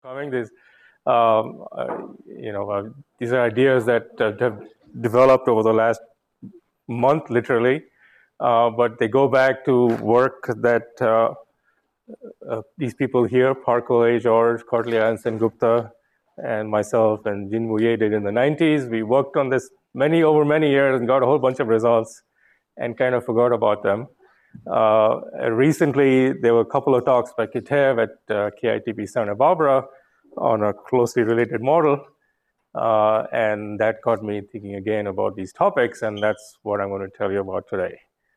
coming. These are ideas that have developed over the last month, literally, but they go back to work that these people here, Parkole, George, Kartlia, and Gupta, and myself and Jin Woo Ye did in the 90s. We worked on this over many years and got a whole bunch of results and kind of forgot about them. Recently, there were a couple of talks by Kitev at KITB Santa Barbara on a closely related model, and that got me thinking again about these topics, and that's what I'm going to tell you about today.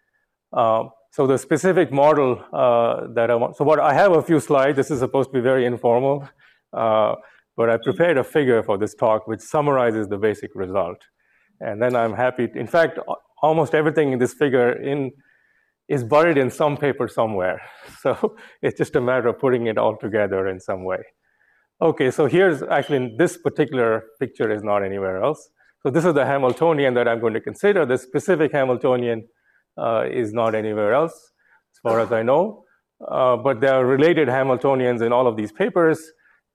So the specific model that I want, I have a few slides. This is supposed to be very informal, but I prepared a figure for this talk which summarizes the basic result. And then I'm happy, in fact, almost everything in this figure is buried in some paper somewhere. So it's just a matter of putting it all together in some way. Okay, so here's actually, this particular picture is not anywhere else. So this is the Hamiltonian that I'm going to consider. The specific Hamiltonian is not anywhere else, as far as I know. But there are related Hamiltonians in all of these papers,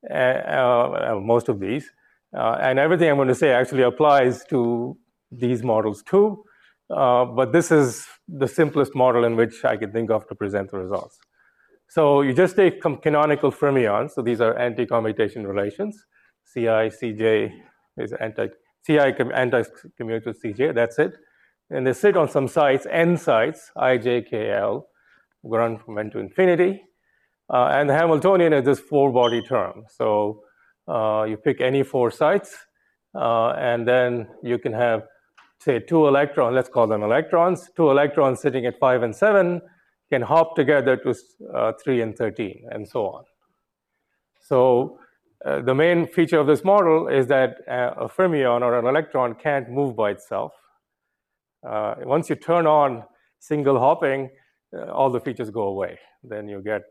most of these. And everything I'm going to say actually applies to these models too. But this is the simplest model in which I can think of to present the results. So you just take canonical fermions. So these are anti-commutation relations. Ci, Cj is Ci anti-commute with Cj, that's it. And they sit on some sites, n sites, I, j, k, l, run from n to infinity. And the Hamiltonian is this four-body term. So you pick any four sites, and then you can have, say, two electrons, let's call them electrons, two electrons sitting at 5 and 7 can hop together to 3 and 13, and so on. So the main feature of this model is that a fermion or an electron can't move by itself. Once you turn on single hopping, all the features go away. Then you get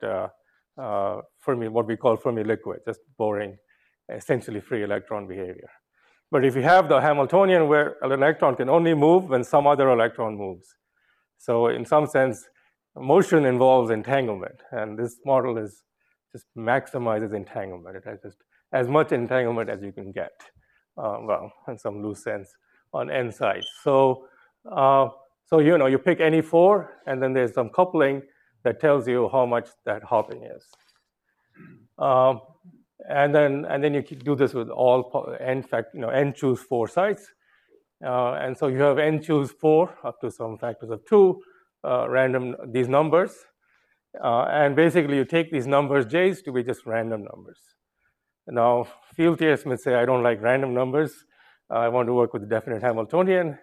what we call Fermi liquid, just boring, essentially free electron behavior. But if you have the Hamiltonian where an electron can only move when some other electron moves. So in some sense, motion involves entanglement, and this model just maximizes entanglement. It has just as much entanglement as you can get, in some loose sense, on n sides. So you pick any four, and then there's some coupling that tells you how much that hopping is. And then you do this with all n choose four sites, and so you have n choose four up to some factors of 2. Random these numbers, and basically you take these numbers j's to be just random numbers. Now, field theorists may say, I don't like random numbers. I want to work with a definite Hamiltonian.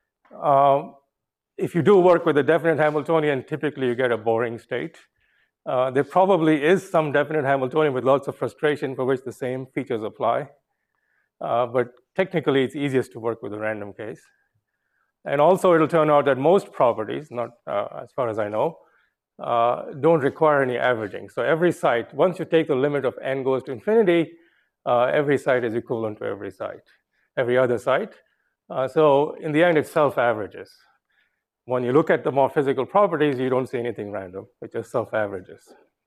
If you do work with a definite Hamiltonian, typically you get a boring state. There probably is some definite Hamiltonian with lots of frustration for which the same features apply. But technically, it's easiest to work with a random case. And also, it'll turn out that most properties, not as far as I know, don't require any averaging. So every site, once you take the limit of n goes to infinity, every site is equivalent to every other site. So in the end, it self-averages. When you look at the more physical properties, you don't see anything random. It just self-averages.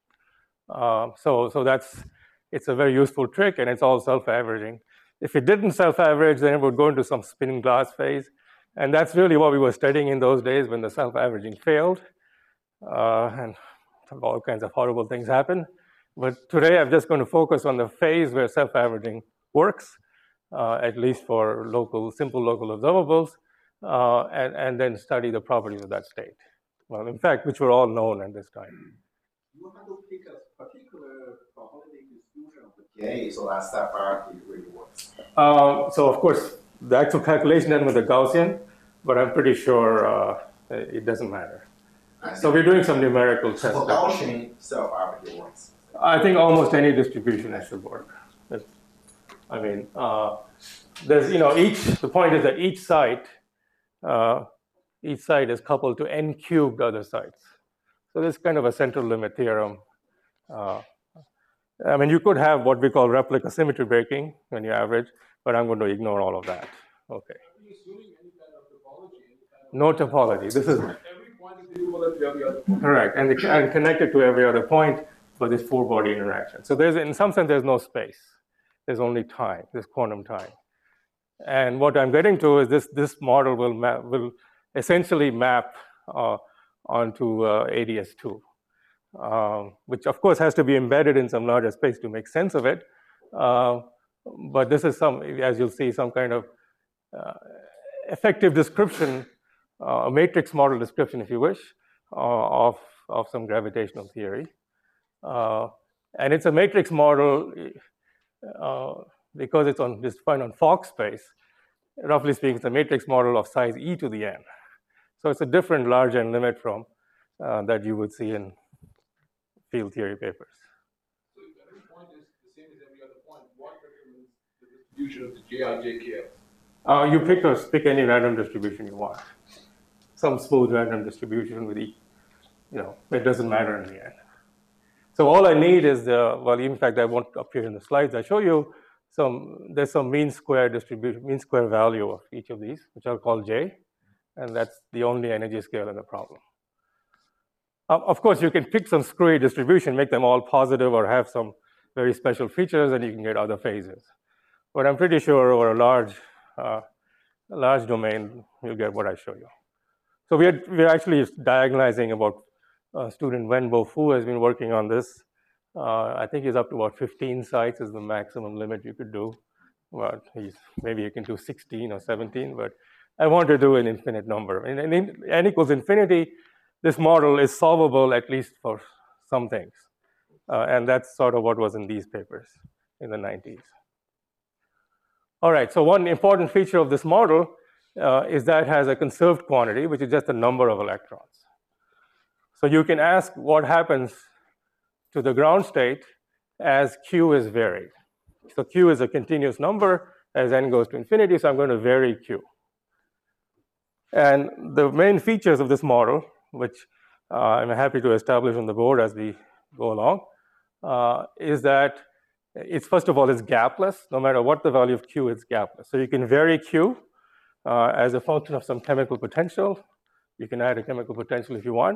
So it's a very useful trick, and it's all self-averaging. If it didn't self-average, then it would go into some spinning glass phase. And that's really what we were studying in those days when the self-averaging failed. And all kinds of horrible things happen. But today, I'm just going to focus on the phase where self-averaging works, at least for simple local observables, and then study the properties of that state. Well, in fact, which were all known at this time. You have to pick a particular probability distribution of the K, so that's that part really works. So, of course, the actual calculation done with the Gaussian, but I'm pretty sure it doesn't matter. So we're doing some numerical tests. So Gaussian self-averaging works. I think almost any distribution should work. There's the point is that each site is coupled to n cubed other sites. So there's kind of a central limit theorem. You could have what we call replica symmetry breaking when you average, but I'm going to ignore all of that. Okay. Are you assuming any kind of topology? No topology. This is every point is equivalent to every other point. Correct, and connected to every other point. for this four-body interaction. So there's, in some sense, there's no space. There's only time, there's quantum time. And what I'm getting to is this model will essentially map onto ADS2, which of course has to be embedded in some larger space to make sense of it. But this is as you'll see, some kind of effective description, a matrix model description, if you wish, of some gravitational theory. And it's a matrix model because it's defined on Fock space. Roughly speaking, it's a matrix model of size e to the n. So it's a different large n limit from that you would see in field theory papers. So if every point is the same as every other point, what determines the distribution of the Ji, You pick any random distribution you want. Some smooth random distribution with e. It doesn't matter in the end. So all I need is in fact, I won't appear in the slides. I show you there's some mean square distribution, mean square value of each of these, which I'll call J, and that's the only energy scale in the problem. Of course, you can pick some screwy distribution, make them all positive or have some very special features, and you can get other phases. But I'm pretty sure over a large domain, you'll get what I show you. So we're actually diagonalizing about student Wenbo Fu has been working on this. I think he's up to about 15 sites is the maximum limit you could do. But maybe you can do 16 or 17, but I want to do an infinite number. And n equals infinity, this model is solvable at least for some things. And that's sort of what was in these papers in the 90s. All right, so one important feature of this model is that it has a conserved quantity, which is just the number of electrons. So you can ask what happens to the ground state as Q is varied. So Q is a continuous number as n goes to infinity, so I'm going to vary Q. And the main features of this model, which I'm happy to establish on the board as we go along, is that it's, first of all, it's gapless. No matter what the value of Q, it's gapless. So you can vary Q as a function of some chemical potential. You can add a chemical potential if you want.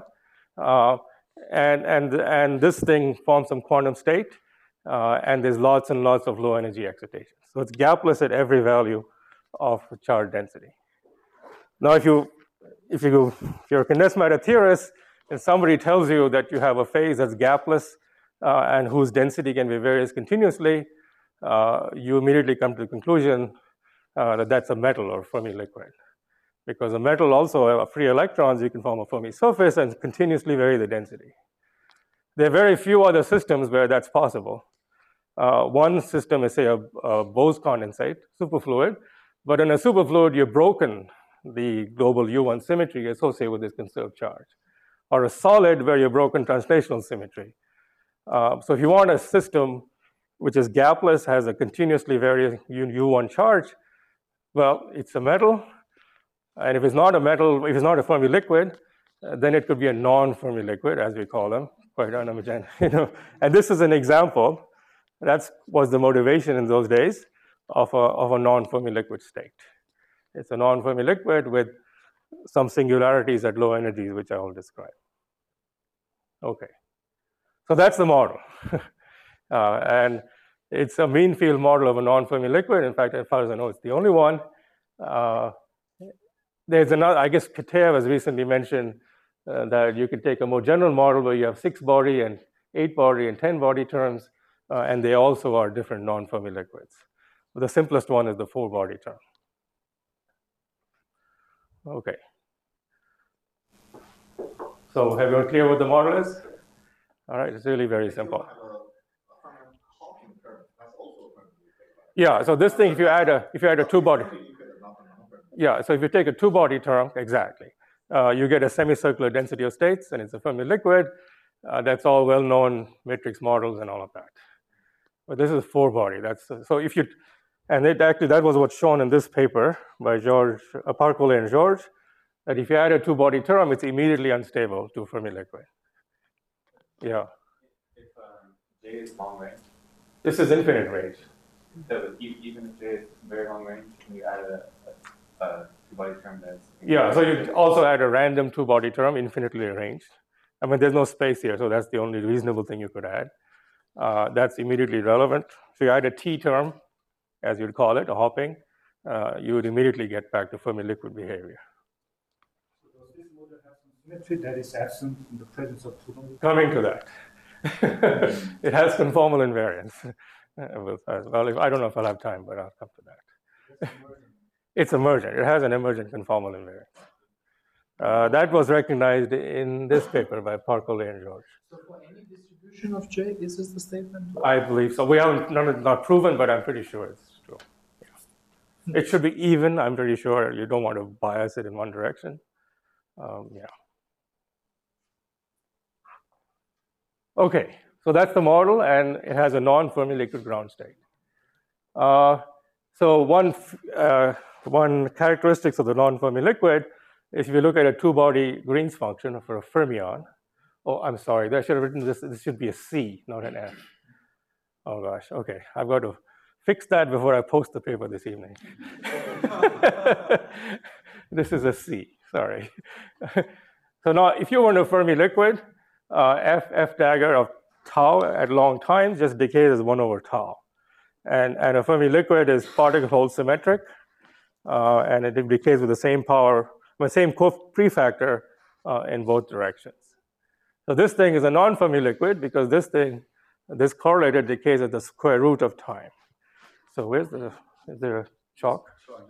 And this thing forms some quantum state, and there's lots and lots of low energy excitation. So it's gapless at every value of charge density. Now, if you're a condensed matter theorist, and somebody tells you that you have a phase that's gapless and whose density can be varies continuously, you immediately come to the conclusion that that's a metal or Fermi liquid. Because a metal also have free electrons, you can form a Fermi surface and continuously vary the density. There are very few other systems where that's possible. One system is, say, a Bose condensate, superfluid, but in a superfluid, you've broken the global U1 symmetry associated with this conserved charge. Or a solid where you've broken translational symmetry. So if you want a system which is gapless, has a continuously varying U1 charge, well, it's a metal. And if it's not a metal, if it's not a Fermi liquid, then it could be a non-Fermi liquid, as we call them, quite unimaginative. And this is an example. That was the motivation in those days of a non-Fermi liquid state. It's a non-Fermi liquid with some singularities at low energies, which I will describe. Okay, so that's the model. And it's a mean field model of a non-Fermi liquid. In fact, as far as I know, it's the only one. There's another, I guess Kitaev has recently mentioned that you can take a more general model where you have 6-body and 8-body and 10-body terms, and they also are different non-Fermi liquids. But the simplest one is the 4-body term. Okay. So have you all clear what the model is? All right, it's really very simple. Yeah, so this thing, if you add a 2-body, yeah, so if you take a 2-body term, exactly, you get a semicircular density of states, and it's a Fermi liquid. That's all well-known matrix models and all of that. But this is 4-body. So if you, and that was what's shown in this paper by George Parcollet and George, that if you add a 2-body term, it's immediately unstable to Fermi liquid. Yeah. If J is long range. This is infinite range. So even if J is very long range, can you add a 2-body term that's... Yeah, so you also add a random 2-body term, infinitely arranged. I mean, there's no space here, so that's the only reasonable thing you could add. That's immediately relevant. So you add a T term, as you'd call it, a hopping, you would immediately get back to Fermi liquid behavior. So does this model have some symmetry that is absent in the presence of two? Coming to that. It has conformal invariance. Well, I don't know if I'll have time, but I'll come to that. It's emergent. It has an emergent conformal invariance. That was recognized in this paper by Parcollet and George. So for any distribution of J, this is the statement? I believe so. We haven't not proven, but I'm pretty sure it's true. Yeah. It should be even. I'm pretty sure you don't want to bias it in one direction. Yeah. Okay, so that's the model, and it has a non-Fermi liquid ground state. So one characteristics of the non-Fermi liquid is if you look at a two-body Green's function for a fermion. Oh, I'm sorry, I should have written this. This should be a C, not an F. Oh gosh, okay. I've got to fix that before I post the paper this evening. This is a C, sorry. So now, if you want a Fermi liquid, F dagger of tau at long times just decays as 1 over tau. And a Fermi liquid is particle hole symmetric, and it decays with the same power, the same prefactor in both directions. So this thing is a non-Fermi liquid because this correlated decays at the square root of time. So is there a chalk?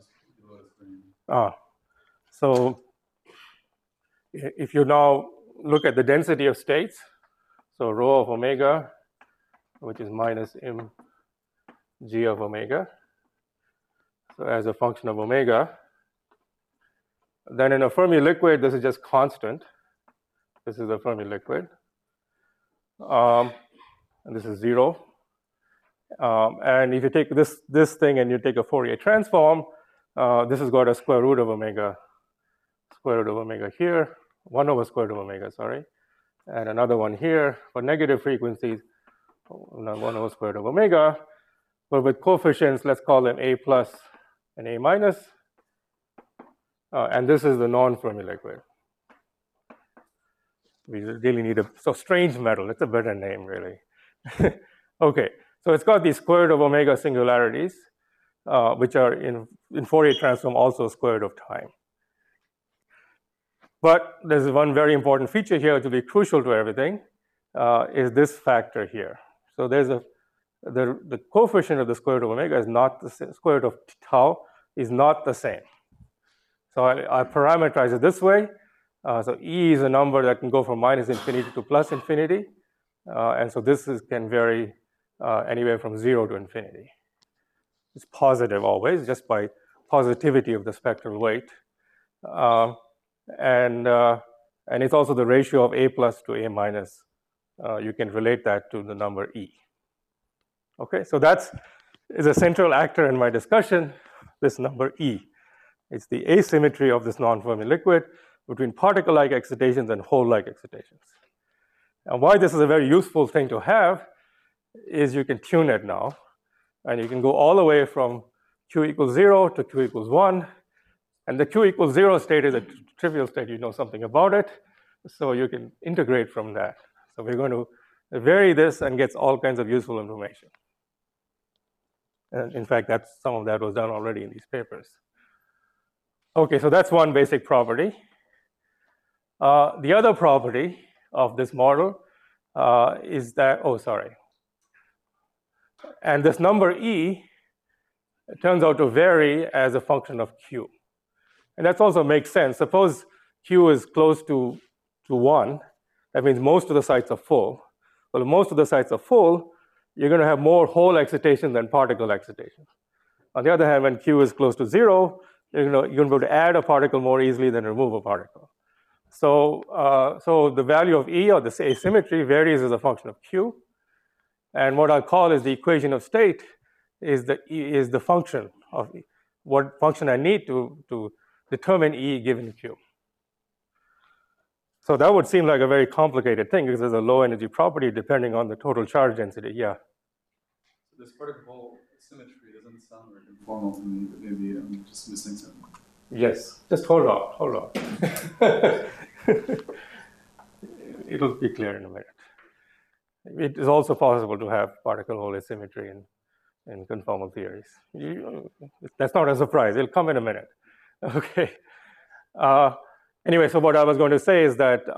So if you now look at the density of states, so rho of omega, which is minus mg of omega, so as a function of omega, then in a Fermi liquid, this is just constant. This is a Fermi liquid. And this is 0. And if you take this thing and you take a Fourier transform, this has got a square root of omega here, 1 over square root of omega, sorry, and another one here for negative frequencies, 1 over square root of omega, but with coefficients, let's call them A plus and A minus, and this is the non-Fermi liquid. We really need so strange metal, it's a better name, really. Okay, so it's got these square root of omega singularities, which are in Fourier transform also square root of time. But there's one very important feature here to be crucial to everything, is this factor here. So there's the coefficient of the square root of omega is not the same, square root of tau is not the same. So I parameterize it this way. So E is a number that can go from minus infinity to plus infinity. And so this can vary anywhere from 0 to infinity. It's positive always, just by positivity of the spectral weight. And it's also the ratio of A plus to A minus. You can relate that to the number E. Okay, so that is a central actor in my discussion, this number E. It's the asymmetry of this non-Fermi liquid between particle-like excitations and hole-like excitations. And why this is a very useful thing to have is you can tune it now, and you can go all the way from Q equals 0 to Q equals 1, and the Q equals 0 state is a trivial state, you know something about it, so you can integrate from that. So we're going to vary this and get all kinds of useful information. And in fact, some of that was done already in these papers. Okay, so that's one basic property. The other property of this model is that, and this number E turns out to vary as a function of Q. And that also makes sense. Suppose Q is close to 1, that means most of the sites are full. Well, if most of the sites are full, you're going to have more hole excitation than particle excitation. On the other hand, when Q is close to 0, you're going to be able to add a particle more easily than remove a particle. So the value of E, or the asymmetry, varies as a function of Q. And what I'll call is the equation of state is the function of what function I need to determine E given Q. So that would seem like a very complicated thing because there's a low energy property depending on the total charge density. Yeah. So this particle symmetry doesn't sound very conformal to me, but maybe I'm just missing something. Yes. Just hold on. it'll be clear in a minute. It is also possible to have particle-hole asymmetry in conformal theories. That's not a surprise. It'll come in a minute. Okay. Anyway, so what I was going to say is that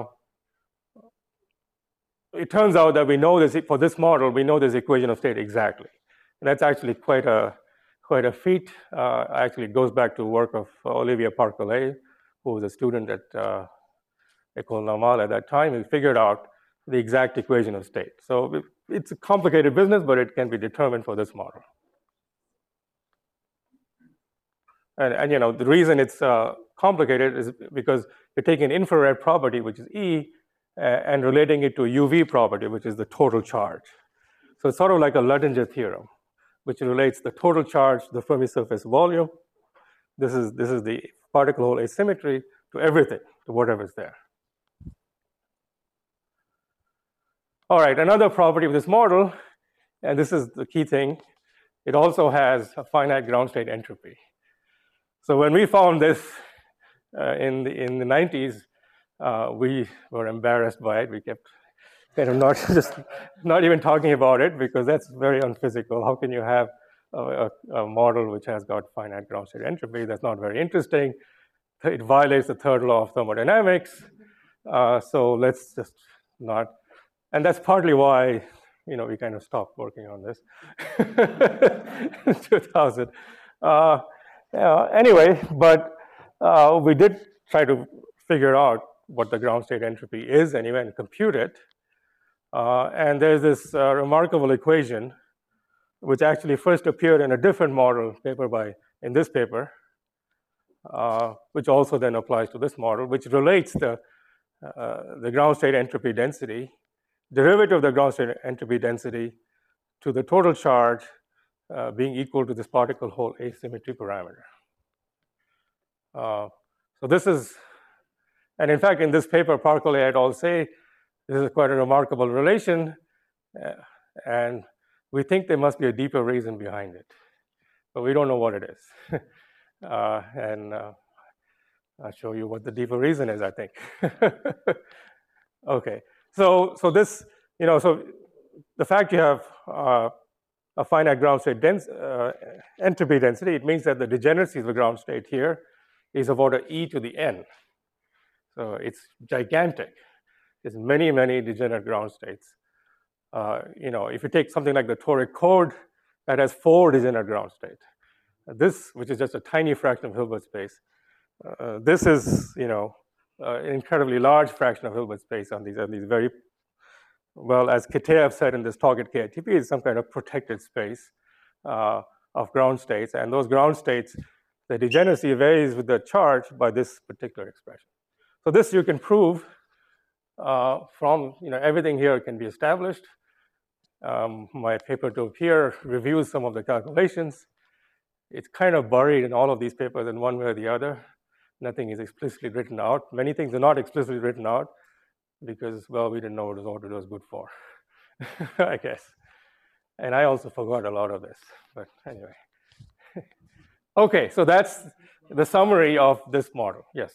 it turns out that we know this, for this model, we know this equation of state exactly. And that's actually quite a feat. Actually, it goes back to work of Olivier Parcolet, who was a student at École Normale at that time. He figured out the exact equation of state. So it's a complicated business, but it can be determined for this model. And you know, the reason it's complicated is because you're taking an infrared property, which is E, and relating it to a UV property, which is the total charge. So it's sort of like a Luttinger theorem, which relates the total charge to the Fermi surface volume. This is the particle-hole asymmetry to everything, to whatever's there. All right, another property of this model, and this is the key thing, it also has a finite ground state entropy. So when we found this in the 90s, we were embarrassed by it. We kept kind of not even talking about it because that's very unphysical. How can you have a model which has got finite ground state entropy? That's not very interesting. It violates the third law of thermodynamics. So let's just not. And that's partly why, you know, we kind of stopped working on this in 2000. Anyway, but we did try to figure out what the ground state entropy is anyway and compute it. And there's this remarkable equation which actually first appeared in a different model paper in this paper, which also then applies to this model, which relates the ground state entropy density, derivative of the ground state entropy density to the total charge being equal to this particle-hole asymmetry parameter. So this is, and in fact, in this paper, Parcolet et al. Say this is quite a remarkable relation, and we think there must be a deeper reason behind it, but we don't know what it is. And I'll show you what the deeper reason is, I think. Okay, so this, you know, so the fact you have a finite ground state entropy density, it means that the degeneracy of the ground state here is of order e to the n. So it's gigantic. There's many, many degenerate ground states. You know, if you take something like the toric chord, that has 4 degenerate ground states. This, which is just a tiny fraction of Hilbert space, this is, you know, an incredibly large fraction of Hilbert space on these very, well, as Kitaev said in this talk at KITP, is some kind of protected space of ground states. And those ground states, the degeneracy varies with the charge by this particular expression. So this you can prove from, you know, everything here can be established. My paper to here reviews some of the calculations. It's kind of buried in all of these papers in one way or the other. Nothing is explicitly written out. Many things are not explicitly written out because, well, we didn't know what it was good for, I guess. And I also forgot a lot of this, but anyway. Okay, so that's the summary of this model. Yes?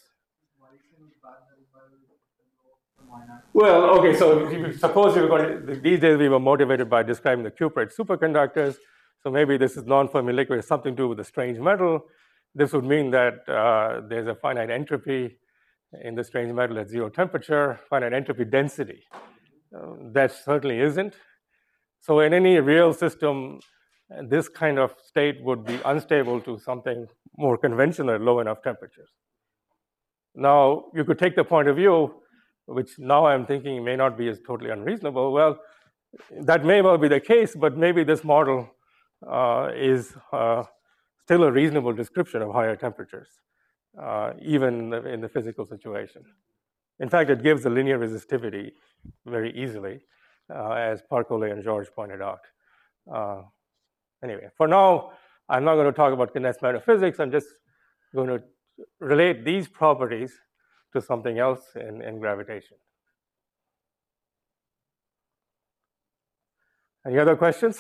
Well, okay, so suppose we were going to, these days we were motivated by describing the cuprate superconductors. So maybe this is non-Fermi liquid, has something to do with a strange metal. This would mean that there's a finite entropy in the strange metal at 0 temperature, finite entropy density. That certainly isn't. So in any real system, this kind of state would be unstable to something more conventional at low enough temperatures. Now, you could take the point of view, which now I'm thinking may not be as totally unreasonable. Well, that may well be the case, but maybe this model is still a reasonable description of higher temperatures, even in the physical situation. In fact, it gives the linear resistivity very easily, as Parcolet and Georges pointed out. Anyway, for now, I'm not going to talk about condensed matter physics. I'm just going to relate these properties to something else in gravitation. Any other questions?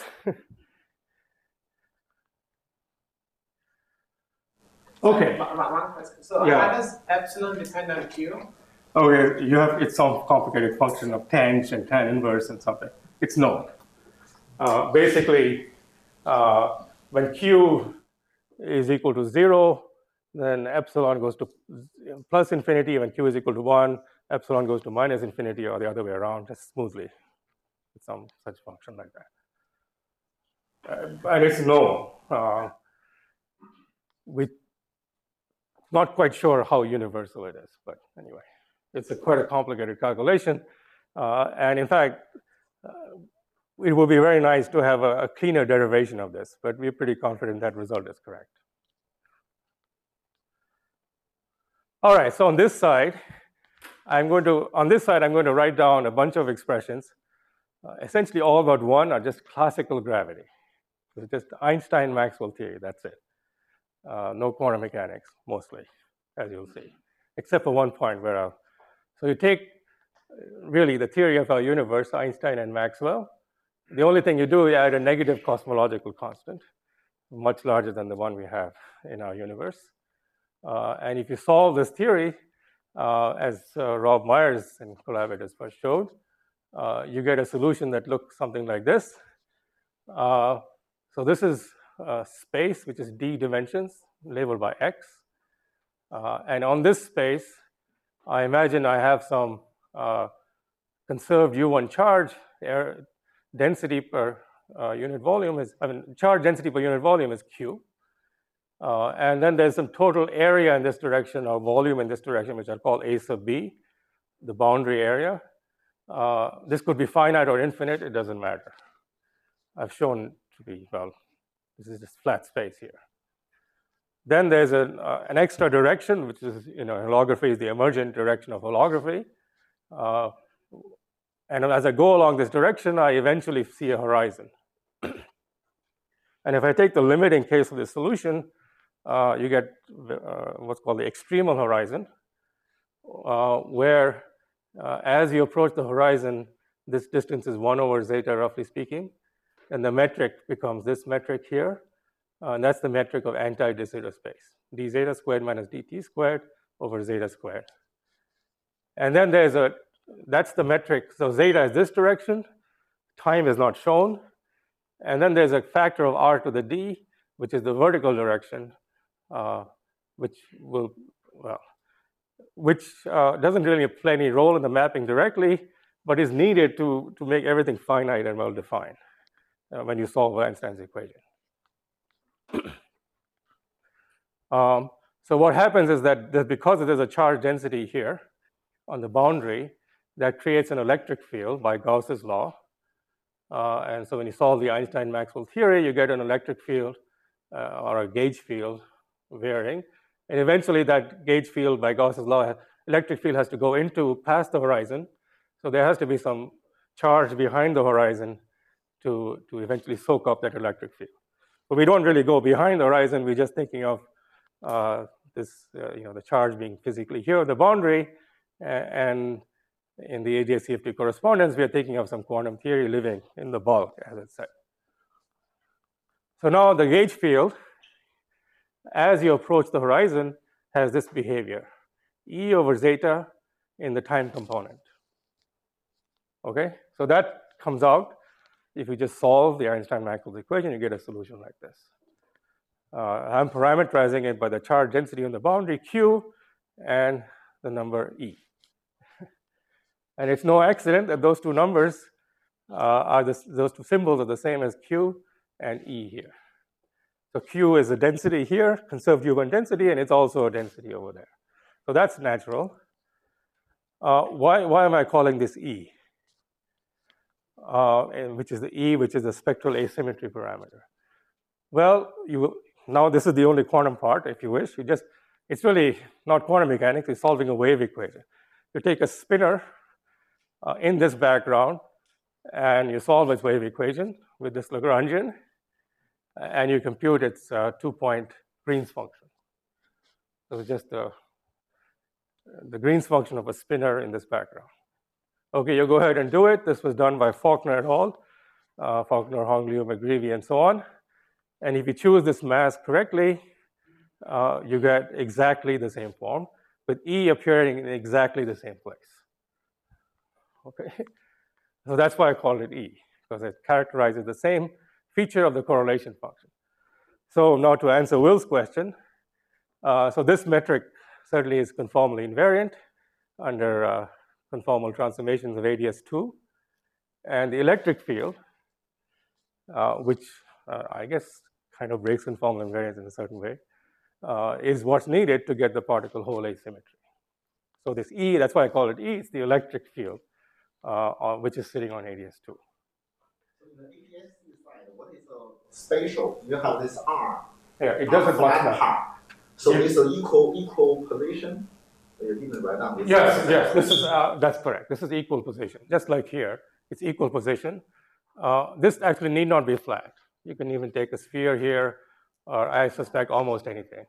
Okay. One question. So Yeah. how does epsilon depend on Q? okay, you have it's some complicated function of tang and tan inverse and something. It's known. Basically, when Q is equal to 0, then epsilon goes to plus infinity. When Q is equal to 1, epsilon goes to minus infinity, or the other way around, just smoothly. It's some such function like that. And it's known. We're not quite sure how universal it is, but anyway, it's quite a complicated calculation. And in fact, it would be very nice to have a cleaner derivation of this, but we're pretty confident that result is correct. All right, so on this side, I'm going to write down a bunch of expressions. Essentially, all but one are just classical gravity. It's just Einstein-Maxwell theory, that's it. No quantum mechanics, mostly, as you'll see, except for one point where so you take really the theory of our universe, Einstein and Maxwell. The only thing you do is add a negative cosmological constant, much larger than the one we have in our universe. And if you solve this theory, as Rob Myers and collaborators first showed, you get a solution that looks something like this. So this is space, which is d dimensions, labeled by x. And on this space, I imagine I have some conserved U1 charge. Density per unit volume is, charge density per unit volume is Q. And then there's some total area in this direction, or volume in this direction, which I'll call A sub B, the boundary area. This could be finite or infinite, it doesn't matter. I've shown to be, well, this is just flat space here. Then there's an extra direction, which is, holography is the emergent direction of holography. And as I go along this direction, I eventually see a horizon. And if I take the limiting case of this solution, you get what's called the extremal horizon, where as you approach the horizon, this distance is 1 over zeta, roughly speaking. And the metric becomes this metric here. And that's the metric of anti-de Sitter space, d zeta squared minus dt squared over zeta squared. And then that's the metric. So zeta is this direction. Time is not shown. And then there's a factor of r to the d, which is the vertical direction, which doesn't really play any role in the mapping directly, but is needed to make everything finite and well-defined when you solve Einstein's equation. So what happens is that because there's a charge density here on the boundary, that creates an electric field by Gauss's law. And so when you solve the Einstein-Maxwell theory, you get an electric field or a gauge field varying. And eventually that gauge field by Gauss's law, electric field has to go past the horizon. So there has to be some charge behind the horizon to eventually soak up that electric field. But we don't really go behind the horizon. We're just thinking of the charge being physically here at the boundary. And in the AJ-CFT correspondence, we are thinking of some quantum theory living in the bulk, as it said. So now the gauge field, as you approach the horizon, has this behavior, E over zeta in the time component. Okay, so that comes out. If you just solve the Einstein-Maxwell equation, you get a solution like this. I'm parameterizing it by the charge density on the boundary, Q, and the number E. And it's no accident that those two numbers those two symbols are the same as Q and E here. So Q is a density here, conserved U1 density, and it's also a density over there. So that's natural. Why am I calling this E? Which is the E, which is the spectral asymmetry parameter. Well, now this is the only quantum part, if you wish. It's really not quantum mechanics, it's solving a wave equation. You take a spinner in this background, and you solve its wave equation with this Lagrangian, and you compute its 2-point Green's function. So it's just the Green's function of a spinner in this background. Okay, you go ahead and do it. This was done by Faulkner et al. Faulkner, Hongliu, McGreevy, and so on. And if you choose this mass correctly, you get exactly the same form. with E appearing in exactly the same place. Okay, so that's why I called it E, because it characterizes the same feature of the correlation function. So now to answer Will's question, so this metric certainly is conformally invariant under conformal transformations of ADS2, and the electric field, which I guess kind of breaks conformal invariance in a certain way, is what's needed to get the particle-hole asymmetry. So this E, that's why I call it E, it's the electric field, which is sitting on ADS2. So in the ADS2 side, what is the spatial? You have this R. Yeah, it doesn't flat much part. So it's an equal position. You didn't write down this. Yes, this is that's correct. This is equal position, just like here. It's equal position. This actually need not be flat. You can even take a sphere here, or I suspect almost anything.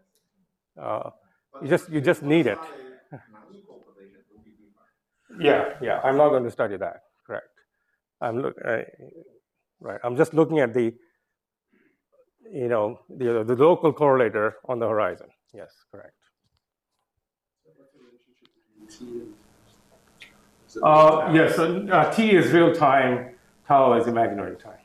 You just need it. Yeah. I'm not going to study that. Correct. Right. I'm just looking at the local correlator on the horizon. Yes, correct. Yes. So t is real time. Tau is imaginary time.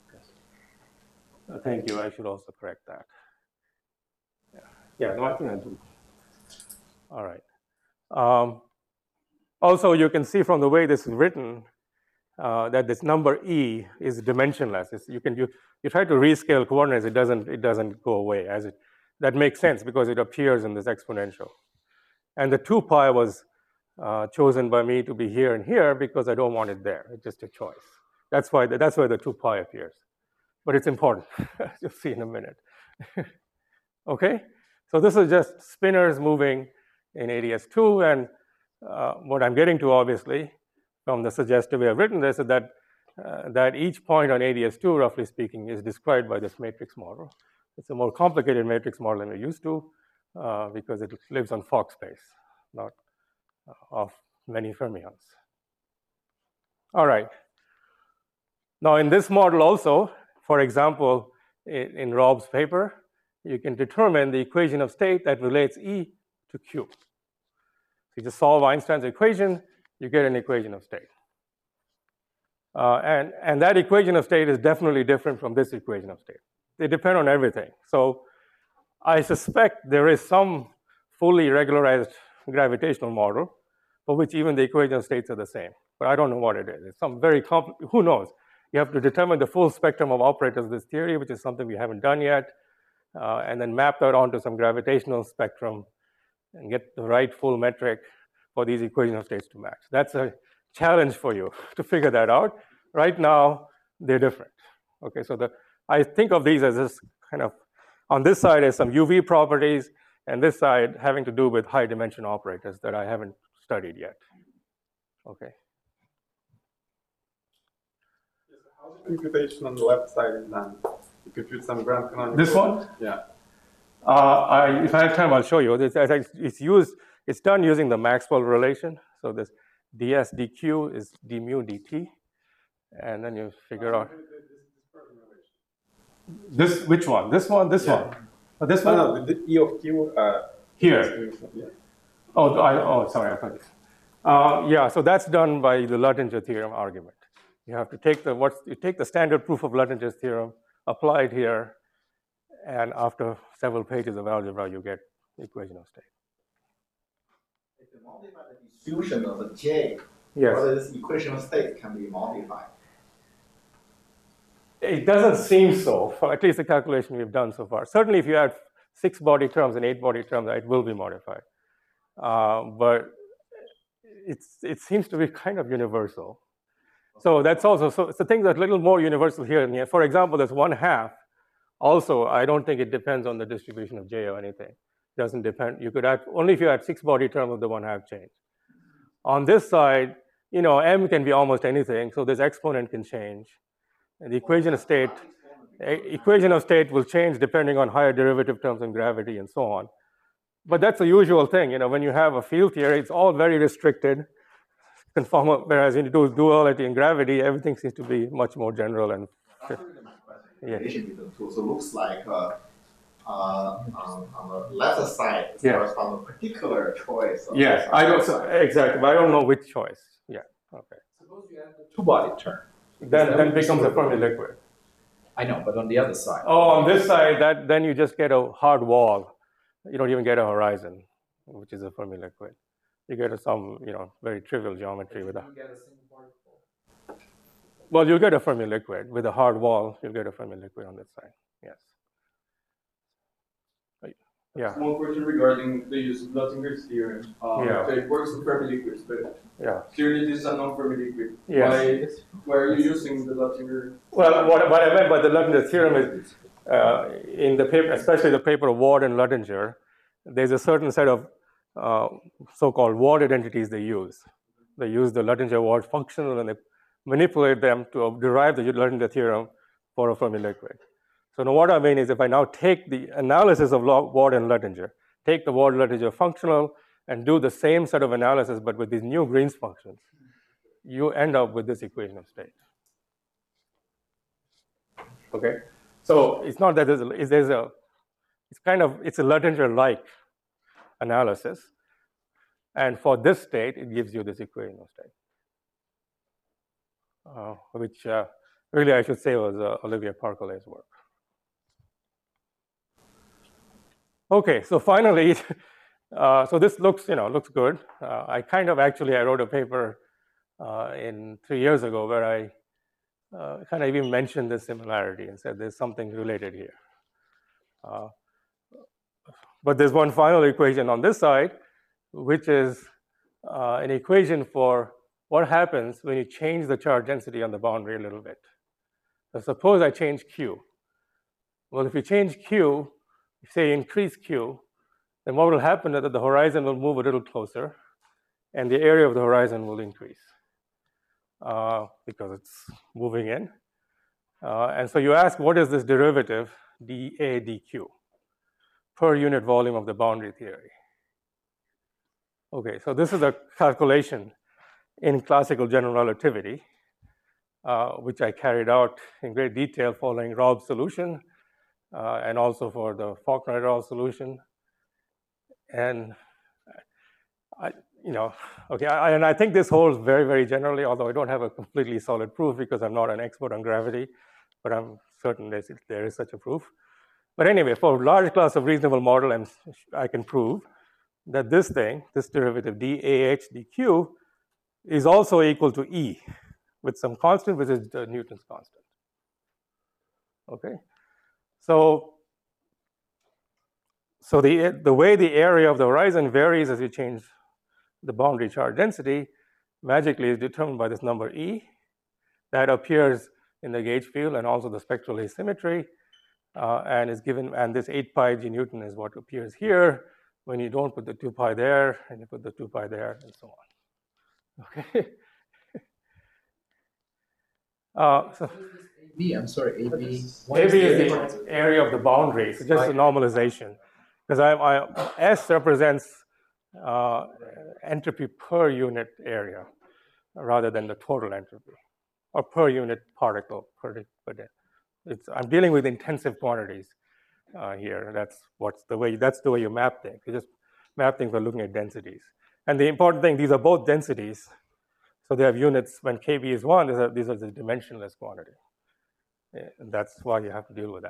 Yes. Thank you. I should also correct that. Yeah. No, I think I do. All right. Also, you can see from the way this is written that this number E is dimensionless. You try to rescale coordinates, it doesn't go away as it. That makes sense because it appears in this exponential. And the 2 pi was chosen by me to be here and here because I don't want it there. It's just a choice. That's why the 2 pi appears. But it's important. You'll see in a minute. Okay? So this is just spinors moving in ADS2, and what I'm getting to, obviously, from the suggestive way I've written this, is that each point on ADS2, roughly speaking, is described by this matrix model. It's a more complicated matrix model than we're used to because it lives on Fock space, not of many fermions. All right. Now, in this model also, for example, in Rob's paper, you can determine the equation of state that relates E to Q. So you just solve Einstein's equation, you get an equation of state. And that equation of state is definitely different from this equation of state. They depend on everything. So I suspect there is some fully regularized gravitational model for which even the equation of states are the same. But I don't know what it is. It's some very who knows? You have to determine the full spectrum of operators of this theory, which is something we haven't done yet, and then map that onto some gravitational spectrum and get the right full metric for these equation of states to match. That's a challenge for you to figure that out. Right now, they're different. Okay, so I think of these as this kind of, on this side as some UV properties, and this side having to do with high dimension operators that I haven't studied yet. Okay. How the computation on the left side is done? You compute some grand canonical. This one? Yeah. If I have time, I'll show you. It's done using the Maxwell relation. So this ds dq is d mu dt, and then you figure out this. Which one? This one? This one? Oh, this one? No, the E of Q. Here. Yeah. Sorry, I thought this. Yeah, so that's done by the Luttinger theorem argument. You have to take the standard proof of Luttinger's theorem, apply it here, and after several pages of algebra, you get the equation of state. If you modify the distribution of the J, yes, whether this equation of state can be modified. It doesn't seem so, for at least the calculation we've done so far. Certainly, if you add 6 body terms and 8 body terms, it will be modified. But it seems to be kind of universal. So that's also, so things are a little more universal here and here. For example, there's 1/2. Also, I don't think it depends on the distribution of J or anything. It doesn't depend. You could add, only if you add 6 body terms of the 1/2 change. On this side, M can be almost anything, so this exponent can change. And the equation of state will change depending on higher derivative terms in gravity and so on. But that's a usual thing. When you have a field theory, it's all very restricted, conformal, whereas in duality in gravity, everything seems to be much more general and. That's really my question. Relation between the two. So it looks like on the left side Yeah. correspond to a particular choice. Of Yes, I don't exactly, but I don't know which choice. Yeah. Okay. Suppose you have the two-body term. Then it becomes a Fermi liquid. I know, but on the other side. Oh, on this side, then you just get a hard wall. You don't even get a horizon, which is a Fermi liquid. You get some, very trivial geometry with a. You get a single particle. Well, you get a Fermi liquid with a hard wall. You get a Fermi liquid on this side. Yes. Yeah. One question regarding the use of Luttinger's theorem. Yeah. So it works for Fermi liquids, but Yeah. clearly this is a non-Fermi liquid. Yes. Why are you using the Luttinger? Well, what I meant by the Luttinger theorem is in the paper, especially the paper of Ward and Luttinger, there's a certain set of so-called Ward identities they use. They use the Luttinger-Ward functional and they manipulate them to derive the Luttinger theorem for a Fermi liquid. So now what I mean is if I now take the analysis of Ward and Luttinger, take the Ward-Luttinger functional and do the same set of analysis but with these new Green's functions, you end up with this equation of state. Okay, so it's not that it's a Luttinger-like analysis, and for this state, it gives you this equation of state, which really I should say was Olivier Parcolet's work. Okay, so finally, so this looks good. I wrote a paper in 3 years ago where I kind of even mentioned this similarity and said there's something related here. But there's one final equation on this side, which is an equation for what happens when you change the charge density on the boundary a little bit. So suppose I change Q. Well, if you change Q, say increase Q, then what will happen is that the horizon will move a little closer and the area of the horizon will increase because it's moving in. And so you ask, what is this derivative dA dQ per unit volume of the boundary theory? Okay, so this is a calculation in classical general relativity, which I carried out in great detail following Raub's solution and also for the Faulkner et al. Solution. And I think this holds very, very generally, although I don't have a completely solid proof because I'm not an expert on gravity, but I'm certain there is such a proof. But anyway, for a large class of reasonable model, I can prove that this derivative dAh dQ is also equal to E with some constant, which is Newton's constant. Okay, so the way the area of the horizon varies as you change the boundary charge density magically is determined by this number E that appears in the gauge field and also the spectral asymmetry and is given, and this 8 pi g Newton is what appears here when you don't put the 2 pi there and you put the 2 pi there and so on. Okay. So AB, I'm sorry, AB. AB is the area of the boundary, so just a normalization. Because S represents entropy per unit area rather than the total entropy or per unit particle per day. I'm dealing with intensive quantities here. That's the way you map things. You just map things by looking at densities. And the important thing, these are both densities. So they have units when KB is 1, these are the dimensionless quantity. And that's why you have to deal with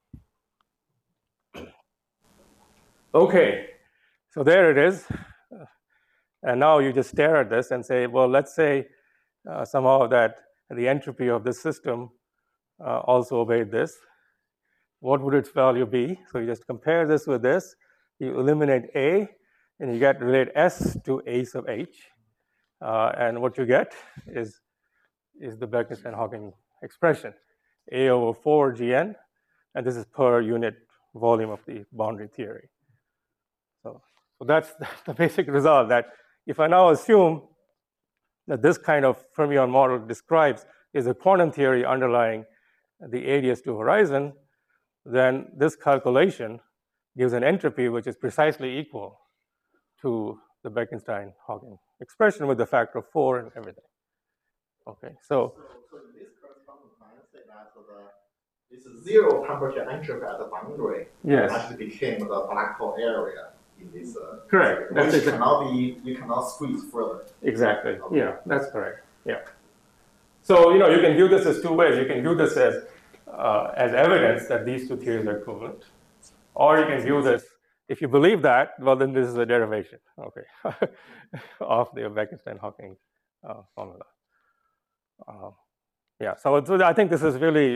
that. Okay, so there it is. And now you just stare at this and say, well, let's say somehow that the entropy of this system also obeyed this. What would its value be? So you just compare this with this. You eliminate A, and you relate S to A sub H. And what you get is the Bekenstein-Hawking expression, A over 4 Gn, and this is per unit volume of the boundary theory. So that's the basic result, that if I now assume that this kind of fermion model describes is a quantum theory underlying the ADS2 horizon, then this calculation gives an entropy which is precisely equal to the Bekenstein-Hawking expression with the factor of 4 and everything. Okay, So this corresponds to finance that this zero temperature entropy at the boundary Yes. actually became the black hole area in this. Correct. That's Which exactly. you cannot squeeze further. Exactly. Okay. Yeah, that's correct. Yeah. So you can view this as two ways. You can view this as evidence that these two theories are equivalent, or you can view this. If you believe that, well, then this is a derivation, okay, of the Bekenstein-Hawking formula. Yeah. So I think this is really,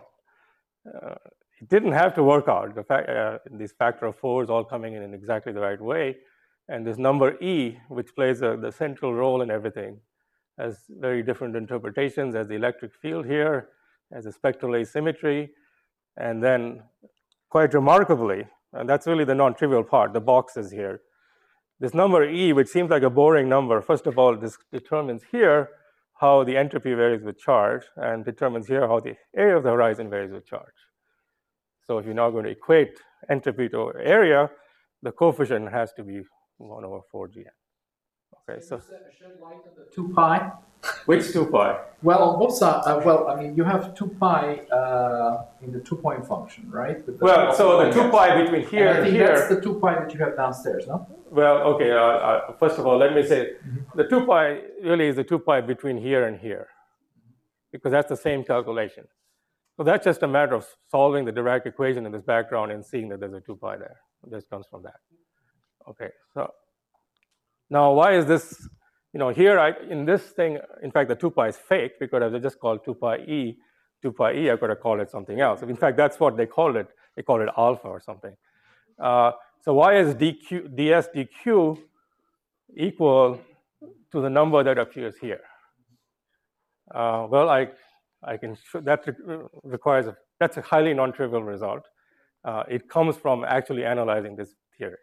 it didn't have to work out. The fact these factor of 4s all coming in exactly the right way, and this number E, which plays the central role in everything, has very different interpretations as the electric field here, as a spectral asymmetry, and then quite remarkably, and that's really the non-trivial part, the boxes here. This number E, which seems like a boring number, first of all, this determines here how the entropy varies with charge, and determines here how the area of the horizon varies with charge. So if you're now going to equate entropy to area, the coefficient has to be 1 over 4gn. Okay, so shed light on the 2 pi. Which 2 pi? Well, on both sides. Well, I mean, you have 2 pi in the 2-point function, right? Well, so the 2 pi between here and here. That's the 2 pi that you have downstairs, no? Well, okay. First of all, let me say the 2 pi really is the 2 pi between here and here, because that's the same calculation. So that's just a matter of solving the Dirac equation in this background and seeing that there's a 2 pi there. This comes from that. Okay. So now, why is this? Here in this thing, in fact, the 2 pi is fake because I just called 2 pi e, I could have called it something else. In fact, that's what they called it. They called it alpha or something. So why is ds dq equal to the number that appears here? Well, I can show that requires that's a highly non-trivial result. It comes from actually analyzing this theory.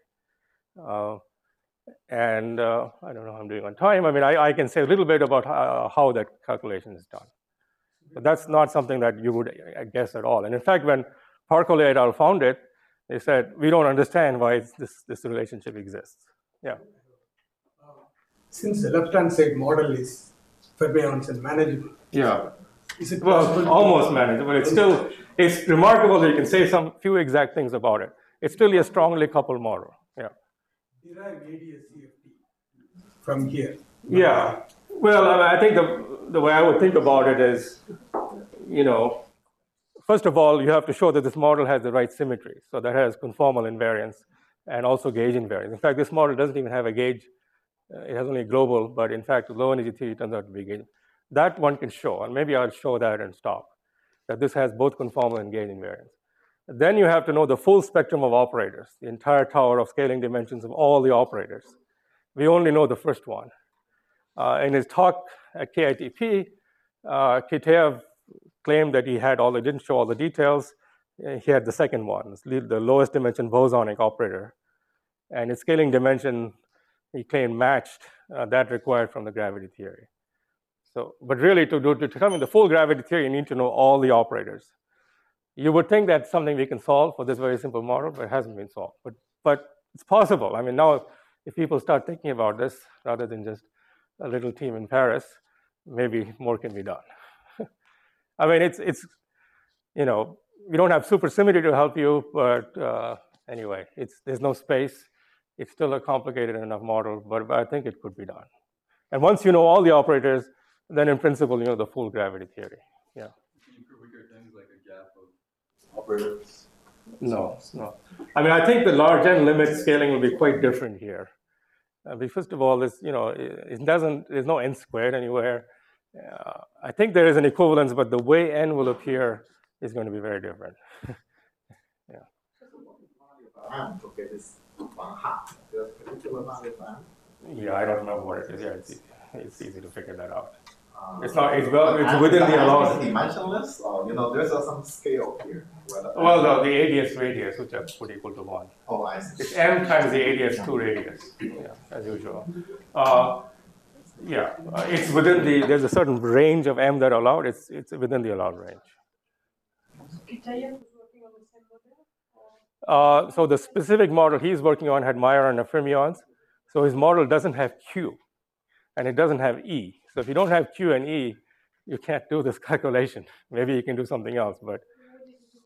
And I don't know how I'm doing on time. I mean, I can say a little bit about how that calculation is done. But that's not something that you would guess at all. And in fact, when Parkole et al. Found it, they said, we don't understand why this relationship exists. Yeah. Since the left-hand side model is fermions and manageable, Yeah. is it possible? Well, almost manageable. It's remarkable that you can say some few exact things about it. It's still a strongly coupled model. Yeah. Derive ADS-CFT from here. Yeah. Well, I think the way I would think about it is, first of all, you have to show that this model has the right symmetry. So that has conformal invariance and also gauge invariance. In fact, this model doesn't even have a gauge. It has only global, but in fact, the low energy theory turns out to be gauge. That one can show, and maybe I'll show that and stop, that this has both conformal and gauge invariance. Then you have to know the full spectrum of operators, the entire tower of scaling dimensions of all the operators. We only know the first one. In his talk at KITP, Kitaev claimed that he didn't show all the details. He had the second one, the lowest dimension bosonic operator. And its scaling dimension, he claimed, matched that required from the gravity theory. So, but really, to determine the full gravity theory, you need to know all the operators. You would think that's something we can solve for this very simple model, but it hasn't been solved. But it's possible. I mean, now if people start thinking about this rather than just a little team in Paris, maybe more can be done. I mean, it's we don't have supersymmetry to help you, but anyway, there's no space. It's still a complicated enough model, but I think it could be done. And once you know all the operators, then in principle, you know the full gravity theory. Yeah. Can you prove weaker things like a gap of operators? No. I mean, I think the large n limit scaling will be quite different here. First of all, there's no n squared anywhere. I think there is an equivalence, but the way n will appear is going to be very different. Yeah. M to get this 1/2. There's a particular value of M. Yeah, I don't remember what it is. Yeah, it's easy to figure that out. It's within the allowed. Dimensionless, or there's some scale here. Well, the ADS radius, which I put equal to 1. Oh, I see. It's m times the ADS2 radius. Yeah, as usual. It's within there's a certain range of m that are allowed. It's within the allowed range. Kitaev was working on the same model? So the specific model he's working on had Majorana fermions. So his model doesn't have Q, and it doesn't have E. So if you don't have Q and E, you can't do this calculation. Maybe you can do something else, but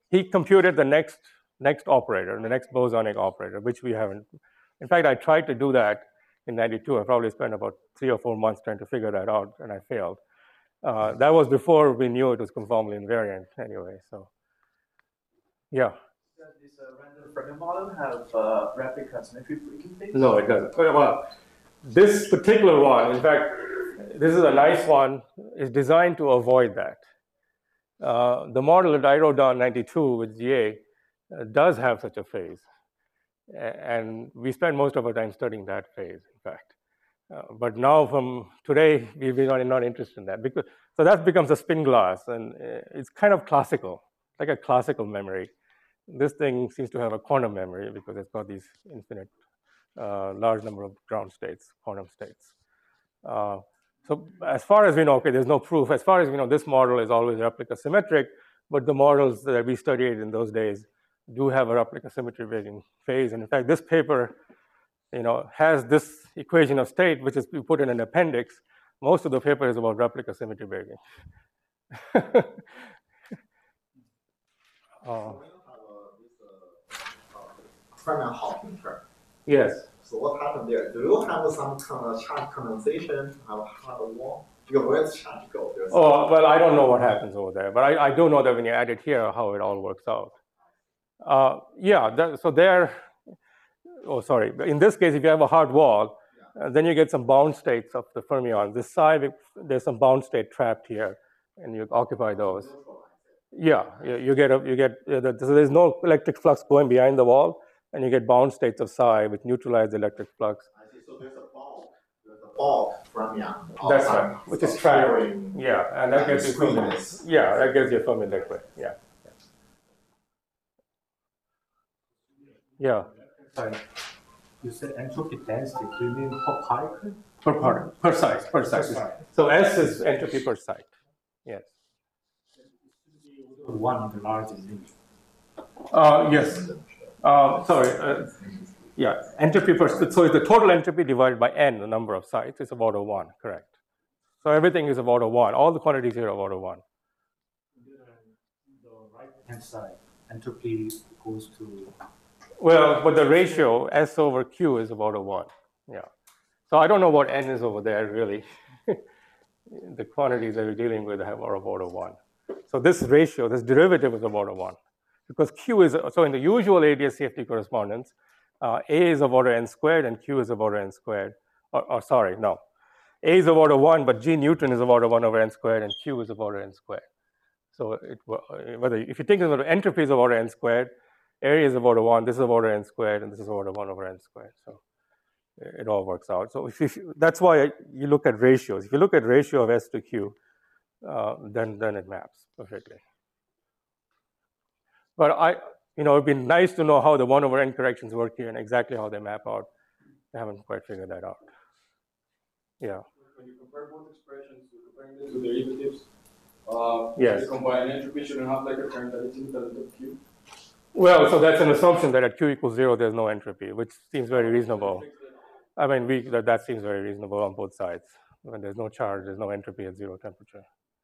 he computed the next operator, the next bosonic operator, which we haven't. In fact, I tried to do that in '92. I probably spent about 3 or 4 months trying to figure that out, and I failed. That was before we knew it was conformally invariant anyway. So, yeah. Does this random fragment model have replica symmetry breaking phase? No, it doesn't. Well, this particular one, in fact, this is a nice one, is designed to avoid that. The model that I wrote down in '92 with GA does have such a phase. And we spend most of our time studying that phase, in fact. But now from today, we're not interested in that. So that becomes a spin glass, and it's kind of classical, like a classical memory. This thing seems to have a quantum memory because it's got these infinite, large number of ground states, quantum states. So as far as we know, okay, there's no proof. As far as we know, this model is always replica symmetric, but the models that we studied in those days do have a replica symmetry breaking phase. And in fact, this paper, has this equation of state, which is we put in an appendix. Most of the paper is about replica symmetry breaking. Fermat Hawking term. Yes. So what happened there? Do you have some kind of charge condensation, have hard wall? Because where does charge go? Oh, well, I don't know what happens over there, but I do know that when you add it here, how it all works out. So there, sorry. In this case, if you have a hard wall, then you get some bound states of the fermions. This side, there's some bound state trapped here, and you occupy those. Yeah, you get so there's no electric flux going behind the wall, and you get bound states of psi which neutralize the electric flux. I see. So there's a bulk fermion. That's right, which is trapped. Yeah, and that gives you fermi. Yeah, that gives you a fermi liquid. Yeah. Yeah. Sorry. You said entropy density. Do you mean per particle? Per particle, per site. So S is entropy per site. Yes. One in the largest limit. Yes. Entropy per. So it's the total entropy divided by n, the number of sites. It's about a 1, correct? So everything is about a 1. All the quantities here are about a 1. The right-hand side, entropy goes to. Well, but the ratio S over Q is about a 1. Yeah. So I don't know what n is over there really. The quantities that we're dealing with are about a 1. So this ratio, this derivative is about a 1. Because Q is, so in the usual ADS-CFT correspondence, A is of order n squared and Q is of order n squared. A is of order 1, but G Newton is of order 1 over n squared and Q is of order n squared. So if you think of entropy is of order n squared, area is of order 1, this is of order n squared, and this is of order 1 over n squared. So it all works out. So that's why you look at ratios. If you look at ratio of S to Q, then it maps perfectly. But it'd be nice to know how the 1 over n corrections work here and exactly how they map out. I haven't quite figured that out. Yeah. When you compare both expressions, you're comparing them to derivatives. Yes. The combined entropy shouldn't have like a term that is independent of Q. Well, so that's an assumption that at Q equals 0, there's no entropy, which seems very reasonable. I mean, that seems very reasonable on both sides. When there's no charge, there's no entropy at 0 temperature.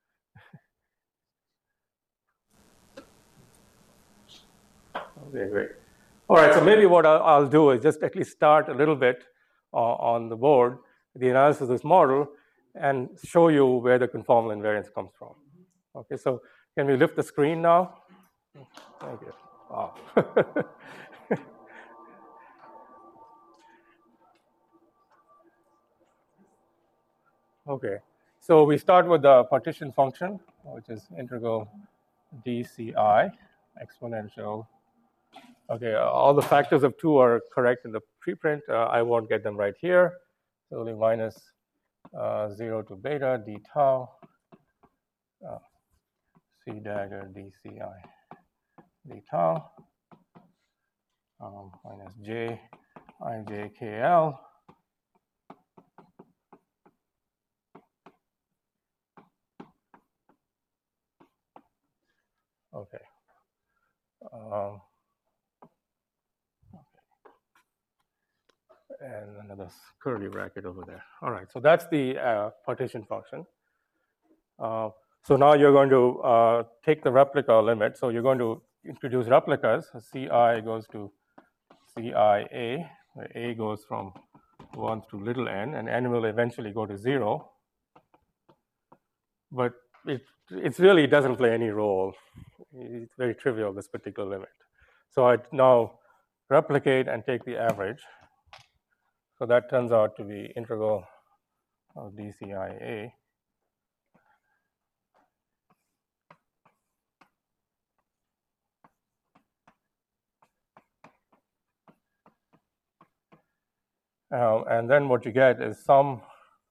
Okay, great. All right, so maybe what I'll do is just at least start a little bit on the board, the analysis of this model, and show you where the conformal invariance comes from. Okay, so can we lift the screen now? Thank you. Wow. Okay, so we start with the partition function, which is integral dci exponential. Okay, all the factors of 2 are correct in the preprint. I won't get them right here. So only minus 0 to beta d tau c dagger dci d tau minus j ijkl okay. And another curly bracket over there. All right, so that's the partition function. So now you're going to take the replica limit. So you're going to introduce replicas. Ci goes to Cia, where a goes from 1 to little n, and n will eventually go to 0. But it really doesn't play any role. It's very trivial, this particular limit. So I now replicate and take the average. So that turns out to be integral of dCia. And then what you get is sum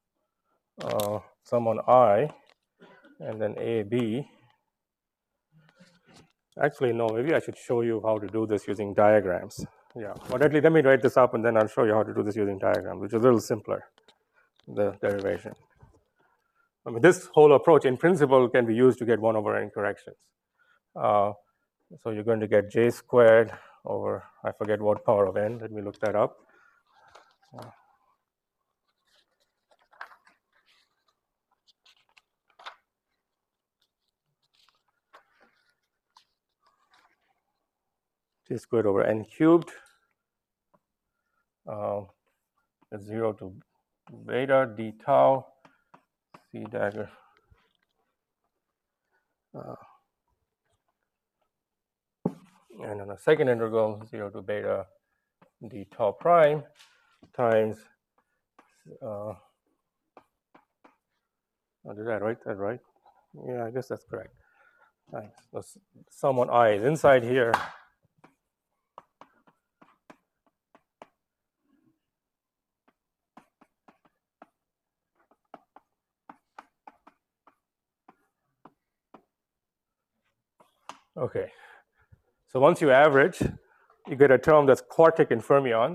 on I, and then A, B. Actually, no, maybe I should show you how to do this using diagrams. Yeah, but at least let me write this up, and then I'll show you how to do this using diagrams, which is a little simpler, the derivation. I mean, this whole approach, in principle, can be used to get 1 over n corrections. So you're going to get j squared over, I forget what power of n. Let me look that up. J squared over n cubed. That's 0 to beta d tau c dagger. And on the second integral, 0 to beta d tau prime times, did I write that right? Yeah, I guess that's correct. Thanks. The sum on I is inside here. Okay. So once you average, you get a term that's quartic in fermions.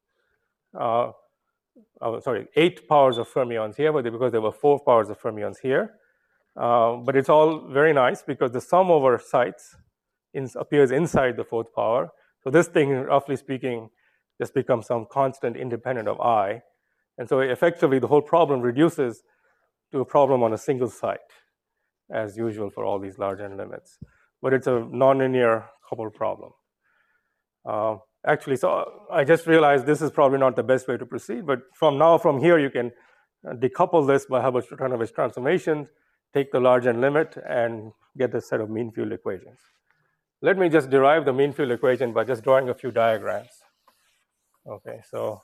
8 powers of fermions here, but because there were 4 powers of fermions here. But it's all very nice because the sum over sites appears inside the 4th power. So this thing, roughly speaking, just becomes some constant independent of I. And so effectively, the whole problem reduces to a problem on a single site, as usual for all these large n limits. But it's a nonlinear coupled problem. Actually, so I just realized this is probably not the best way to proceed, but from here, you can decouple this by Hubbard-Stratonovich transformations, take the large n limit, and get a set of mean field equations. Let me just derive the mean field equation by just drawing a few diagrams. Okay, so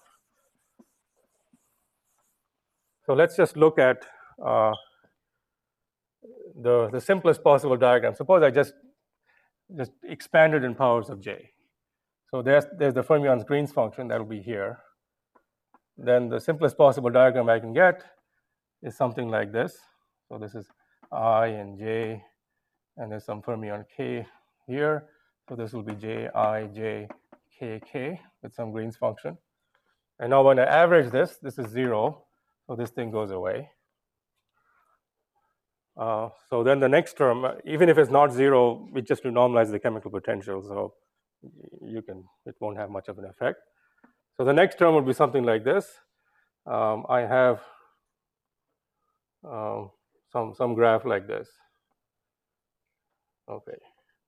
let's just look at the simplest possible diagram. Suppose I just expanded in powers of j. So there's the fermion's Green's function that will be here. Then the simplest possible diagram I can get is something like this. So this is I and j, and there's some fermion k here. So this will be j, I, j, k, k with some Green's function. And now when I average this is 0. So this thing goes away. So then the next term, even if it's not 0, we just to normalize the chemical potential. So it won't have much of an effect. So the next term would be something like this. I have some graph like this. Okay.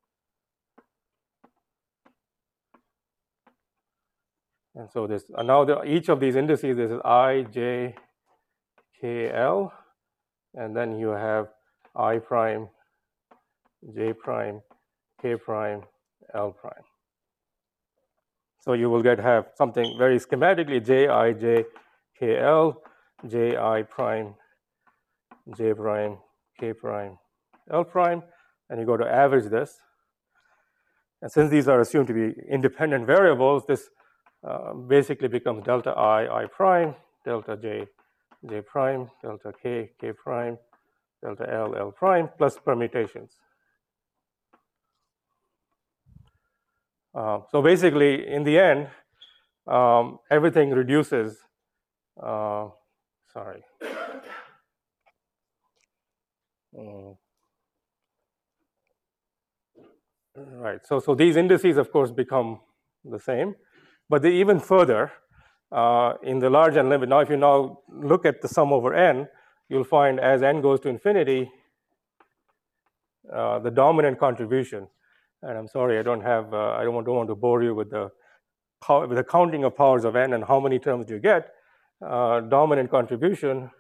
And so this, and now each of these indices, this is I, j, k, l, and then you have I prime, j prime, k prime, l prime. So you will have something very schematically j, I, j, k, l, j, I prime, j prime, k prime, l prime, and you go to average this. And since these are assumed to be independent variables, this basically becomes delta I prime, delta j, j prime, delta k, k prime, delta l, l prime, plus permutations. So basically, in the end, everything reduces. Sorry. Right. So these indices, of course, become the same, but they even further in the large n limit. Now, if you now look at the sum over n, you'll find as n goes to infinity, the dominant contribution And I'm sorry, I don't want to bore you with the counting of powers of n and how many terms do you get. Dominant contribution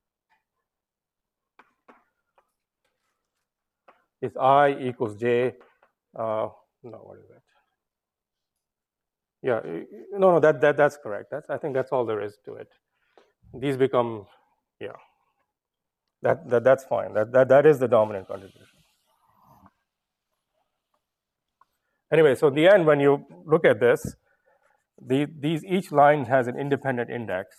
is I equals j. No, what is that? Yeah, no, that's correct. I think that's all there is to it. These become, yeah, that's fine. That is the dominant contribution. Anyway, so in the end, when you look at this, each line has an independent index.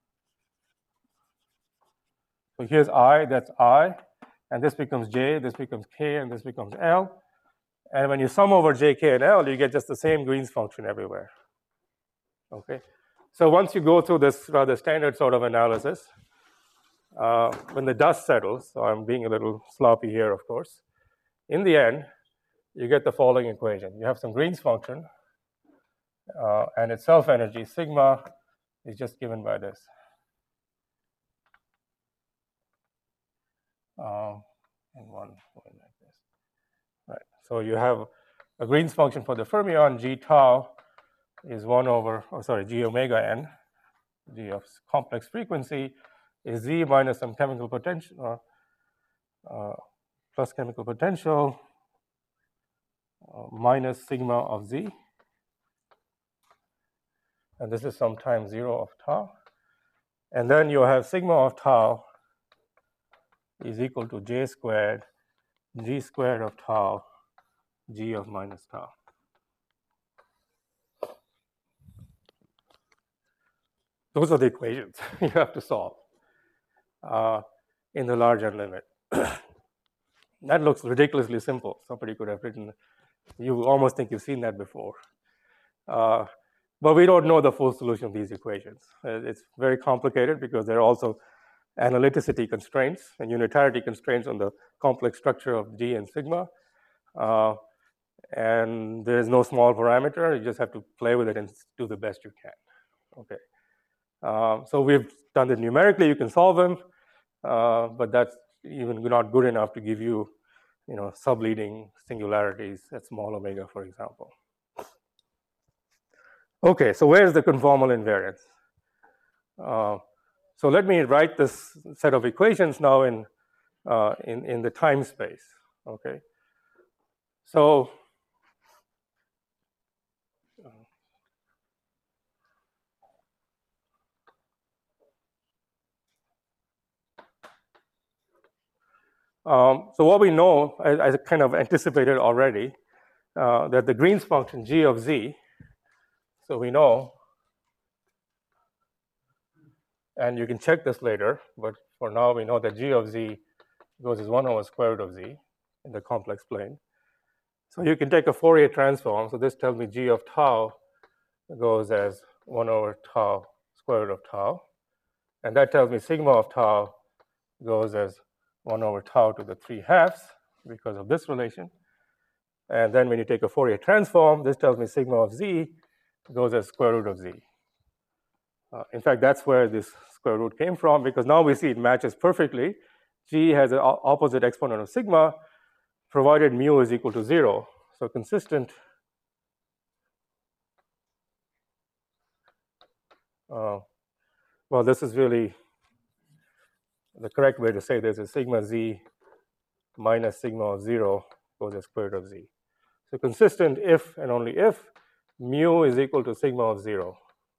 So here's I, that's I, and this becomes j, this becomes k, and this becomes l. And when you sum over j, k, and l, you get just the same Green's function everywhere. Okay. So once you go through this rather standard sort of analysis, when the dust settles, so I'm being a little sloppy here, of course, in the end, you get the following equation. You have some Green's function, and its self-energy, sigma, is just given by this. And one going like this. Right. So you have a Green's function for the fermion, g tau is 1 over, g omega n, g of complex frequency, is z minus some chemical potential, plus chemical potential, minus sigma of z. And this is some times 0 of tau. And then you have sigma of tau is equal to j squared, g squared of tau, g of minus tau. Those are the equations you have to solve in the large n limit. That looks ridiculously simple. Somebody could have written, you almost think you've seen that before. But we don't know the full solution of these equations. It's very complicated because there are also analyticity constraints and unitarity constraints on the complex structure of G and sigma. And there's no small parameter. You just have to play with it and do the best you can. Okay. So we've done it numerically. You can solve them, but that's even not good enough to give you, subleading singularities at small omega, for example. Okay, so where's the conformal invariance? So let me write this set of equations now in the time space. Okay, so so what we know, I kind of anticipated already, that the Green's function g of z. So we know, and you can check this later, but for now we know that g of z goes as 1 over square root of z in the complex plane. So you can take a Fourier transform. So this tells me g of tau goes as 1 over tau square root of tau. And that tells me sigma of tau goes as 1 over tau to the 3/2 because of this relation. And then when you take a Fourier transform, this tells me sigma of z goes as square root of z. In fact, that's where this square root came from, because now we see it matches perfectly. G has an opposite exponent of sigma, provided mu is equal to 0. So consistent well, this is really the correct way to say this is sigma z minus sigma of 0 goes as square root of z. So consistent if and only if mu is equal to sigma of 0.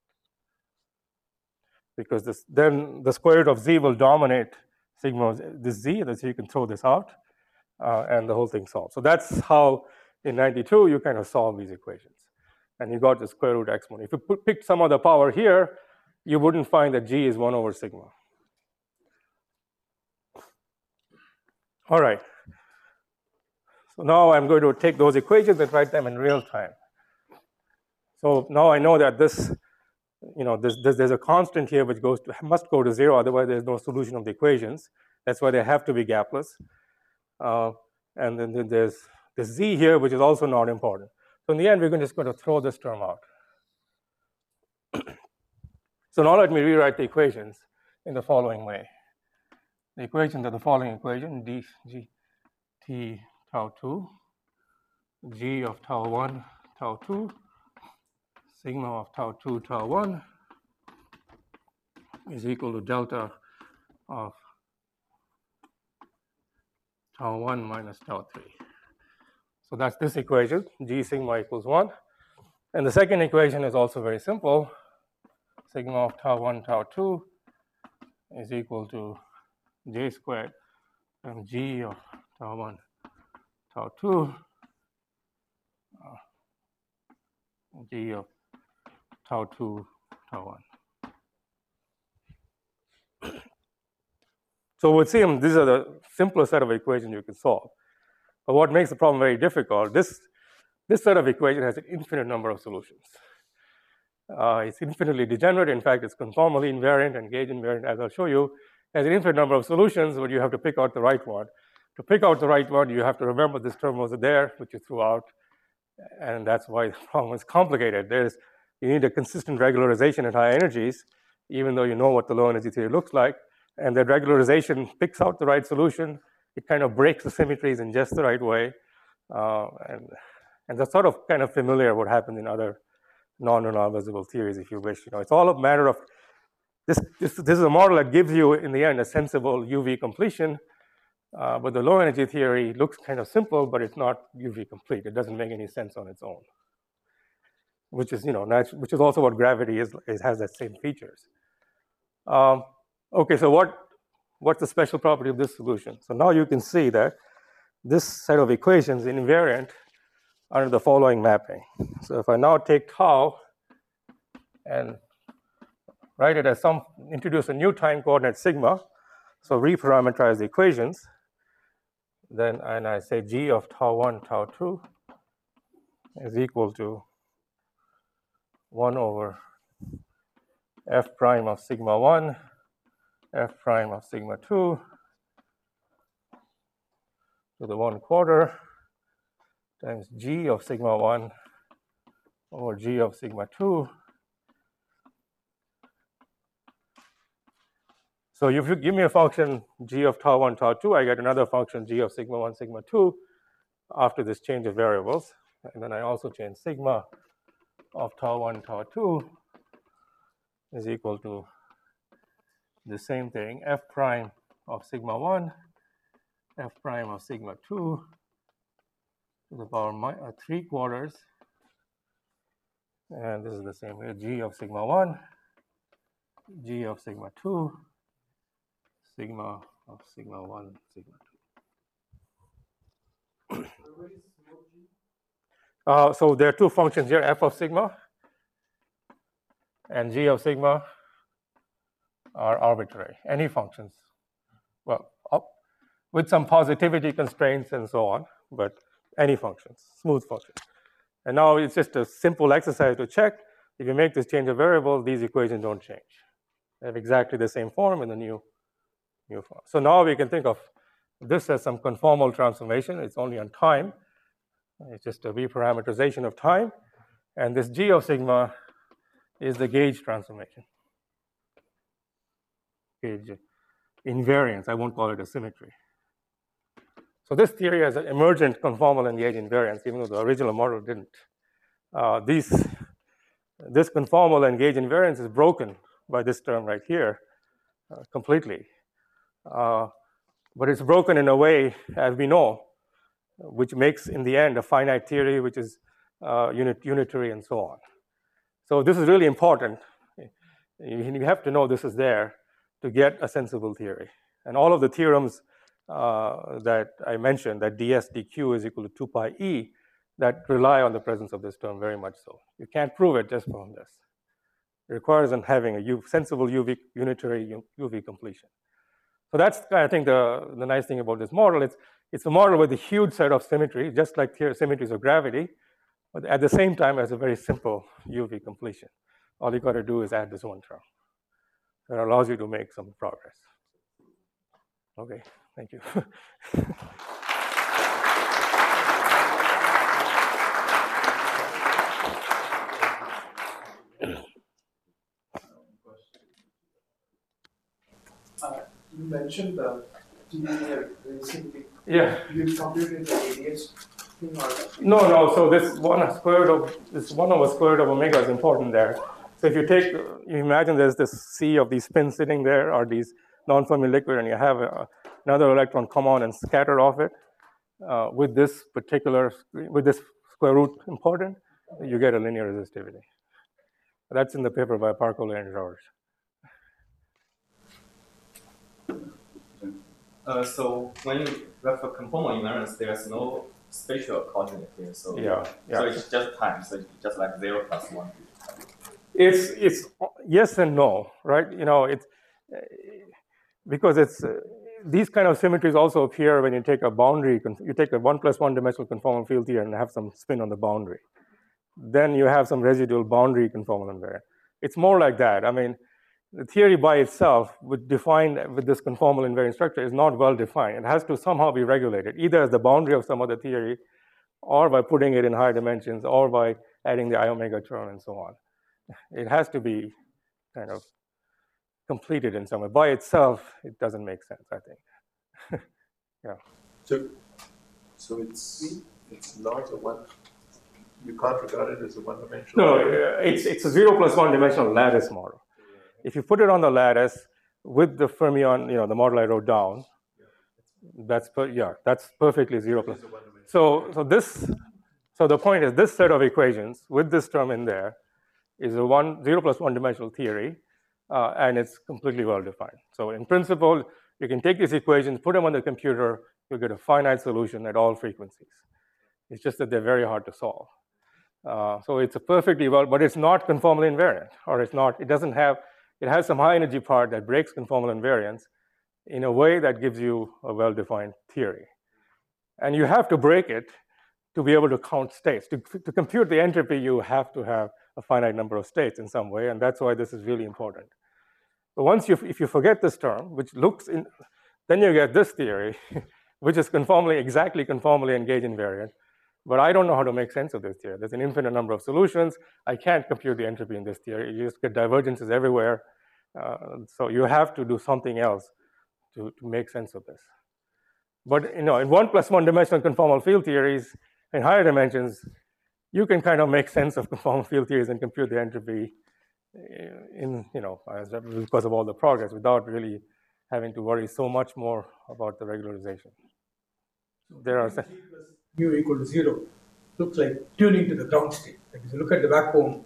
Because then the square root of z will dominate sigma of this z, and so you can throw this out, and the whole thing solved. So that's how in 92 you kind of solve these equations. And you got the square root exponent. If you picked some other power here, you wouldn't find that g is 1 over sigma. All right. So now I'm going to take those equations and write them in real time. So now I know that this, there's a constant here which must go to 0, otherwise there's no solution of the equations. That's why they have to be gapless. And then there's this z here, which is also not important. So in the end, we're just going to throw this term out. So now let me rewrite the equations in the following way. The equations are the following equation, d g t tau 2 G of tau 1, tau 2, sigma of tau 2, tau 1 is equal to delta of tau 1 minus tau 3. So that's this equation, G sigma equals 1. And the second equation is also very simple. Sigma of tau 1, tau 2 is equal to J squared times G of tau 1, tau 2, G of tau 2, tau 1. So it would seem these are the simplest set of equations you can solve. But what makes the problem very difficult, this set of equations has an infinite number of solutions. It's infinitely degenerate. In fact, it's conformally invariant and gauge invariant, as I'll show you. It has an infinite number of solutions, but you have to pick out the right one. To pick out the right one, you have to remember this term was there, which you threw out. And that's why the problem is complicated. You need a consistent regularization at high energies, even though you know what the low energy theory looks like. And that regularization picks out the right solution. It kind of breaks the symmetries in just the right way. And that's sort of kind of familiar what happens in other non-renormalizable theories, if you wish. It's all a matter of this is a model that gives you, in the end, a sensible UV completion. But the low energy theory looks kind of simple, but it's not UV complete. It doesn't make any sense on its own, which is which is also what gravity is has that same features. Okay, so what's the special property of this solution? So now you can see that this set of equations is invariant under the following mapping. So if I now take tau and write it as introduce a new time coordinate sigma, so reparameterize the equations, then and I say G of tau 1, tau 2 is equal to 1 over f prime of sigma 1, f prime of sigma 2 to the 1/4 times G of sigma 1 over G of sigma 2. So if you give me a function G of tau 1, tau 2, I get another function G of sigma 1, sigma 2 after this change of variables. And then I also change sigma of tau 1, tau 2 is equal to the same thing, f prime of sigma 1, f prime of sigma 2 to the power 3/4. And this is the same here, G of sigma 1, G of sigma 2, sigma of sigma 1, sigma 2. So there are two functions here, f of sigma and g of sigma are arbitrary. Any functions, well, with some positivity constraints and so on, but any functions, smooth functions. And now it's just a simple exercise to check. If you make this change of variable, these equations don't change. They have exactly the same form in the new form. So now we can think of this as some conformal transformation. It's only on time. It's just a reparameterization of time. And this G of sigma is the gauge transformation. Gauge invariance. I won't call it a symmetry. So this theory has an emergent conformal and gauge invariance, even though the original model didn't. This conformal and gauge invariance is broken by this term right here completely. But it's broken in a way, as we know, which makes, in the end, a finite theory, which is unitary and so on. So this is really important. You have to know this is there to get a sensible theory. And all of the theorems that I mentioned, that ds dq is equal to 2 pi e, that rely on the presence of this term very much so. You can't prove it just from this. It requires having a sensible unitary UV completion. So that's, I think, the nice thing about this model. It's a model with a huge set of symmetry, just like symmetries of gravity, but at the same time has a very simple UV completion. All you got to do is add this one term. That allows you to make some progress. Okay, thank you. You mentioned the TDA recently. Yeah. You computed the radius No. So this 1 over square root of omega is important there. So if you imagine there's this sea of these spins sitting there, or these non-Fermi liquid, and you have another electron come on and scatter off it with this square root important, you get a linear resistivity. That's in the paper by Parkola and George. So when you refer conformal invariance, there's no spatial coordinate here. So So it's just time. So it's just like 0 plus 1. It's yes and no, right? It's because it's these kind of symmetries also appear when you take a boundary. You take a 1 plus 1 dimensional conformal field theory and have some spin on the boundary. Then you have some residual boundary conformal invariant. It's more like that. I mean, the theory by itself, with this conformal invariant structure, is not well defined. It has to somehow be regulated, either as the boundary of some other theory, or by putting it in higher dimensions, or by adding the I omega term and so on. It has to be kind of completed in some way. By itself, it doesn't make sense, I think. So it's not a one. You can't regard it as a one-dimensional. No, it's a 0 plus 1 dimensional lattice model. If you put it on the lattice with the fermion, the model I wrote down, that's perfectly 0 plus. So the point is, this set of equations with this term in there is a 0 plus 1 dimensional theory, and it's completely well defined. So in principle, you can take these equations, put them on the computer, you'll get a finite solution at all frequencies. It's just that they're very hard to solve. So it's a perfectly well, but it's not conformally invariant, or it has some high energy part that breaks conformal invariance in a way that gives you a well-defined theory. And you have to break it to be able to count states. To compute the entropy, you have to have a finite number of states in some way, and that's why this is really important. But if you forget this term, then you get this theory, which is exactly conformally engaged invariant. But I don't know how to make sense of this theory. There's an infinite number of solutions. I can't compute the entropy in this theory. You just get divergences everywhere. So you have to do something else to make sense of this. But in 1 plus 1 dimensional conformal field theories, in higher dimensions, you can kind of make sense of conformal field theories and compute the entropy because of all the progress, without really having to worry so much more about the regularization. There are mu equal to 0 looks like tuning to the ground state. Like if you look at the backbone,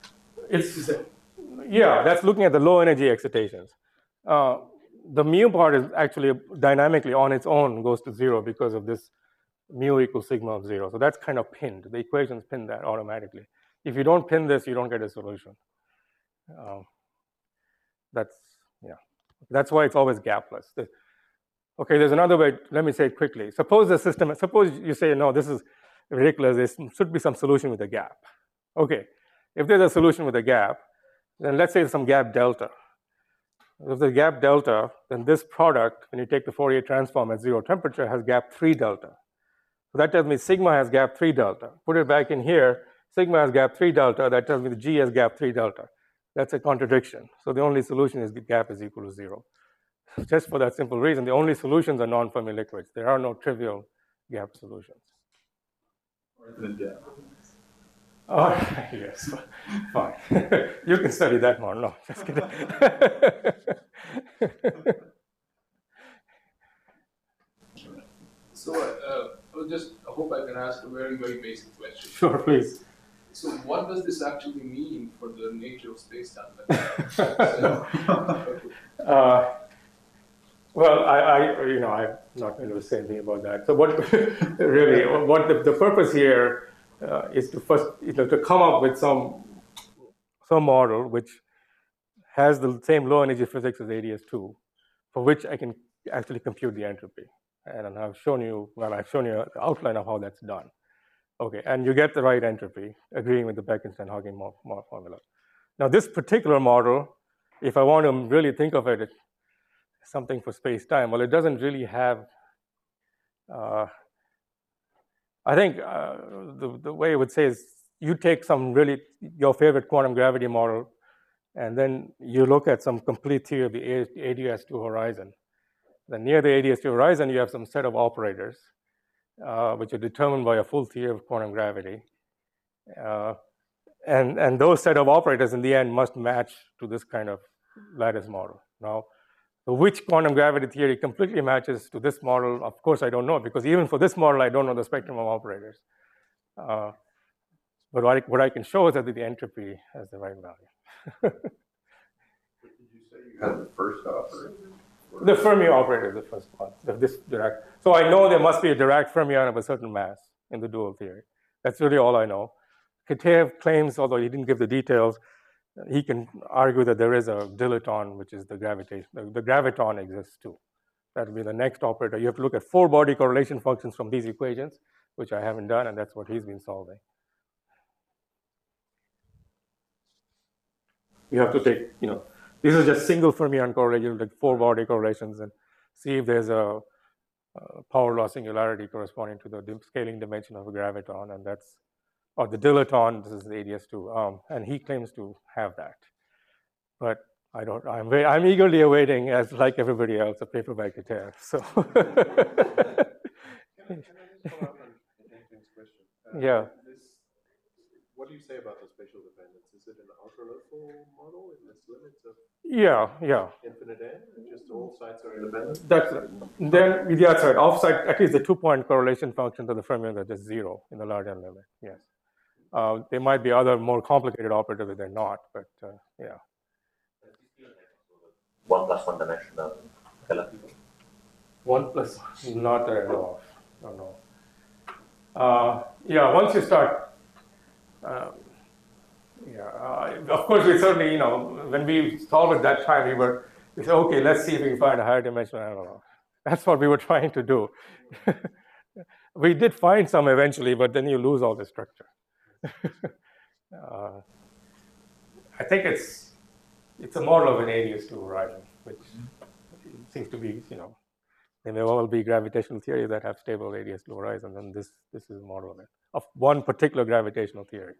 that's looking at the low energy excitations. The mu part is actually dynamically on its own goes to 0 because of this mu equals sigma of 0. So that's kind of pinned. The equations pin that automatically. If you don't pin this, you don't get a solution. That's why it's always gapless. Okay, there's another way. Let me say it quickly. Suppose you say, no, this is ridiculous. There should be some solution with a gap. Okay, if there's a solution with a gap, then let's say some gap delta. If there's gap delta, then this product, when you take the Fourier transform at 0 temperature, has gap 3 delta. So that tells me sigma has gap 3 delta. Put it back in here, sigma has gap 3 delta. That tells me the G has gap 3 delta. That's a contradiction. So the only solution is the gap is equal to 0. Just for that simple reason, the only solutions are non-Fermi liquids. There are no trivial gap solutions. Yes, fine. You can study that more. No, just kidding. So I hope I can ask a very, very basic question. Sure, please. So what does this actually mean for the nature of space-time? Well, I'm not going to say anything about that. So the purpose here is to first, to come up with some model which has the same low energy physics as ADS2, for which I can actually compute the entropy. And I've shown you the outline of how that's done. Okay, and you get the right entropy, agreeing with the Bekenstein-Hagen formula. Now, this particular model, if I want to really think of it as something for space-time, well, it doesn't really have. I think the way I would say is you take your favorite quantum gravity model, and then you look at some complete theory of the ADS2 horizon. Then near the ADS2 horizon, you have some set of operators. which are determined by a full theory of quantum gravity. And those set of operators in the end must match to this kind of lattice model. Now, so which quantum gravity theory completely matches to this model, of course, I don't know, because even for this model, I don't know the spectrum of operators. But what I can show is that the entropy has the right value. Did you say you had the first operator? The Fermi operator is the first one. This Dirac. So I know there must be a Dirac fermion of a certain mass in the dual theory. That's really all I know. Kitaev claims, although he didn't give the details, he can argue that there is a dilaton, which is the gravitation. The graviton exists too. That will be the next operator. You have to look at 4 body correlation functions from these equations, which I haven't done, and that's what he's been solving. You have to take, these are just single fermion correlations, like 4 body correlations, and see if there's a power law singularity corresponding to the scaling dimension of a graviton, and that's, or the dilaton, this is the ADS2, and he claims to have that. But I don't, I'm eagerly awaiting, as like everybody else, a paper by Kitaev, so. Can I just follow up on Anthony's question? Yeah. What do you say about the spatial dependence? Is it an ultra-local model in its limits of Yeah. infinite n? Just all sites are independent? That's right. Offsite, at least the 2-point correlation functions of the fermions are just 0 in the large n limit. Yes. There might be other more complicated operators that they're not, but yeah. 1 plus 1 dimensional relativity. 1 plus, not that I know of. No. Yeah, once you start. Of course, we certainly, when we solved at that time, we said, okay, let's see if we can find a higher dimensional analog. That's what we were trying to do. We did find some eventually, but then you lose all the structure. I think it's a model of an ADS2 horizon, which seems to be, there may well be gravitational theories that have stable ADS2 horizons, and this is a model of it, of one particular gravitational theory.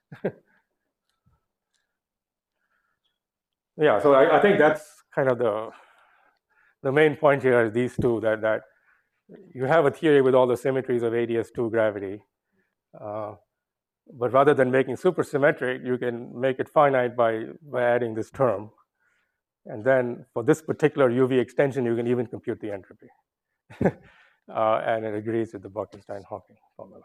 Yeah, so I think that's kind of the main point here is these two, that you have a theory with all the symmetries of ADS2 gravity, but rather than making supersymmetric, you can make it finite by adding this term. And then for this particular UV extension, you can even compute the entropy. And it agrees with the Bockenstein-Hawking formula.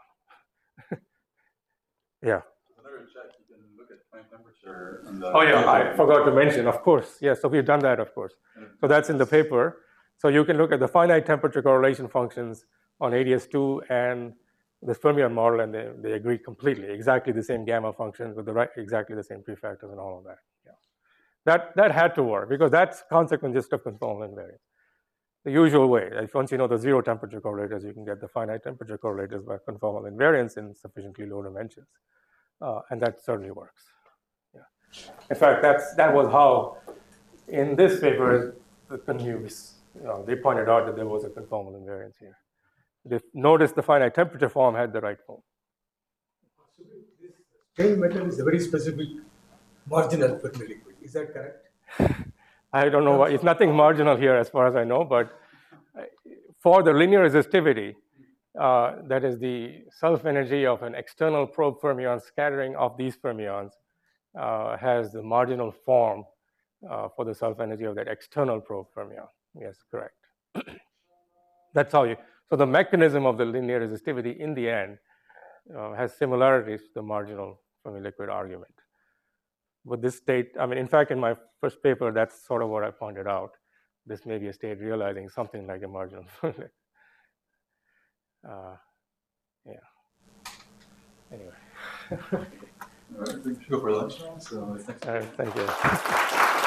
Yeah. Whenever you check, you can look at fine temperature. Oh yeah, I forgot to mention, of course. Yes, so we've done that, of course. So that's in the paper. So you can look at the finite temperature correlation functions on ADS2 and the fermion model, and they agree completely. Exactly the same gamma functions with exactly the same prefactors and all of that. Yeah. That had to work because that's consequence just of conformal invariance. The usual way. Like once you know the 0 temperature correlators, you can get the finite temperature correlators by conformal invariance in sufficiently low dimensions. And that certainly works. Yeah. In fact, that was how, in this paper, the Canuse, they pointed out that there was a conformal invariance here. They noticed the finite temperature form had the right form. So this scale method is a very specific marginal Fermi liquid. Is that correct? I don't know why. It's nothing marginal here as far as I know, but for the linear resistivity, that is the self-energy of an external probe fermion scattering of these fermions has the marginal form for the self-energy of that external probe fermion. Yes, correct. That's how so the mechanism of the linear resistivity in the end has similarities to the marginal Fermi liquid argument. With this state, in fact, in my first paper, that's sort of what I pointed out. This may be a state realizing something like a marginal Fermi liquid. Yeah. Anyway. All right, we should go for lunch now. So thank you.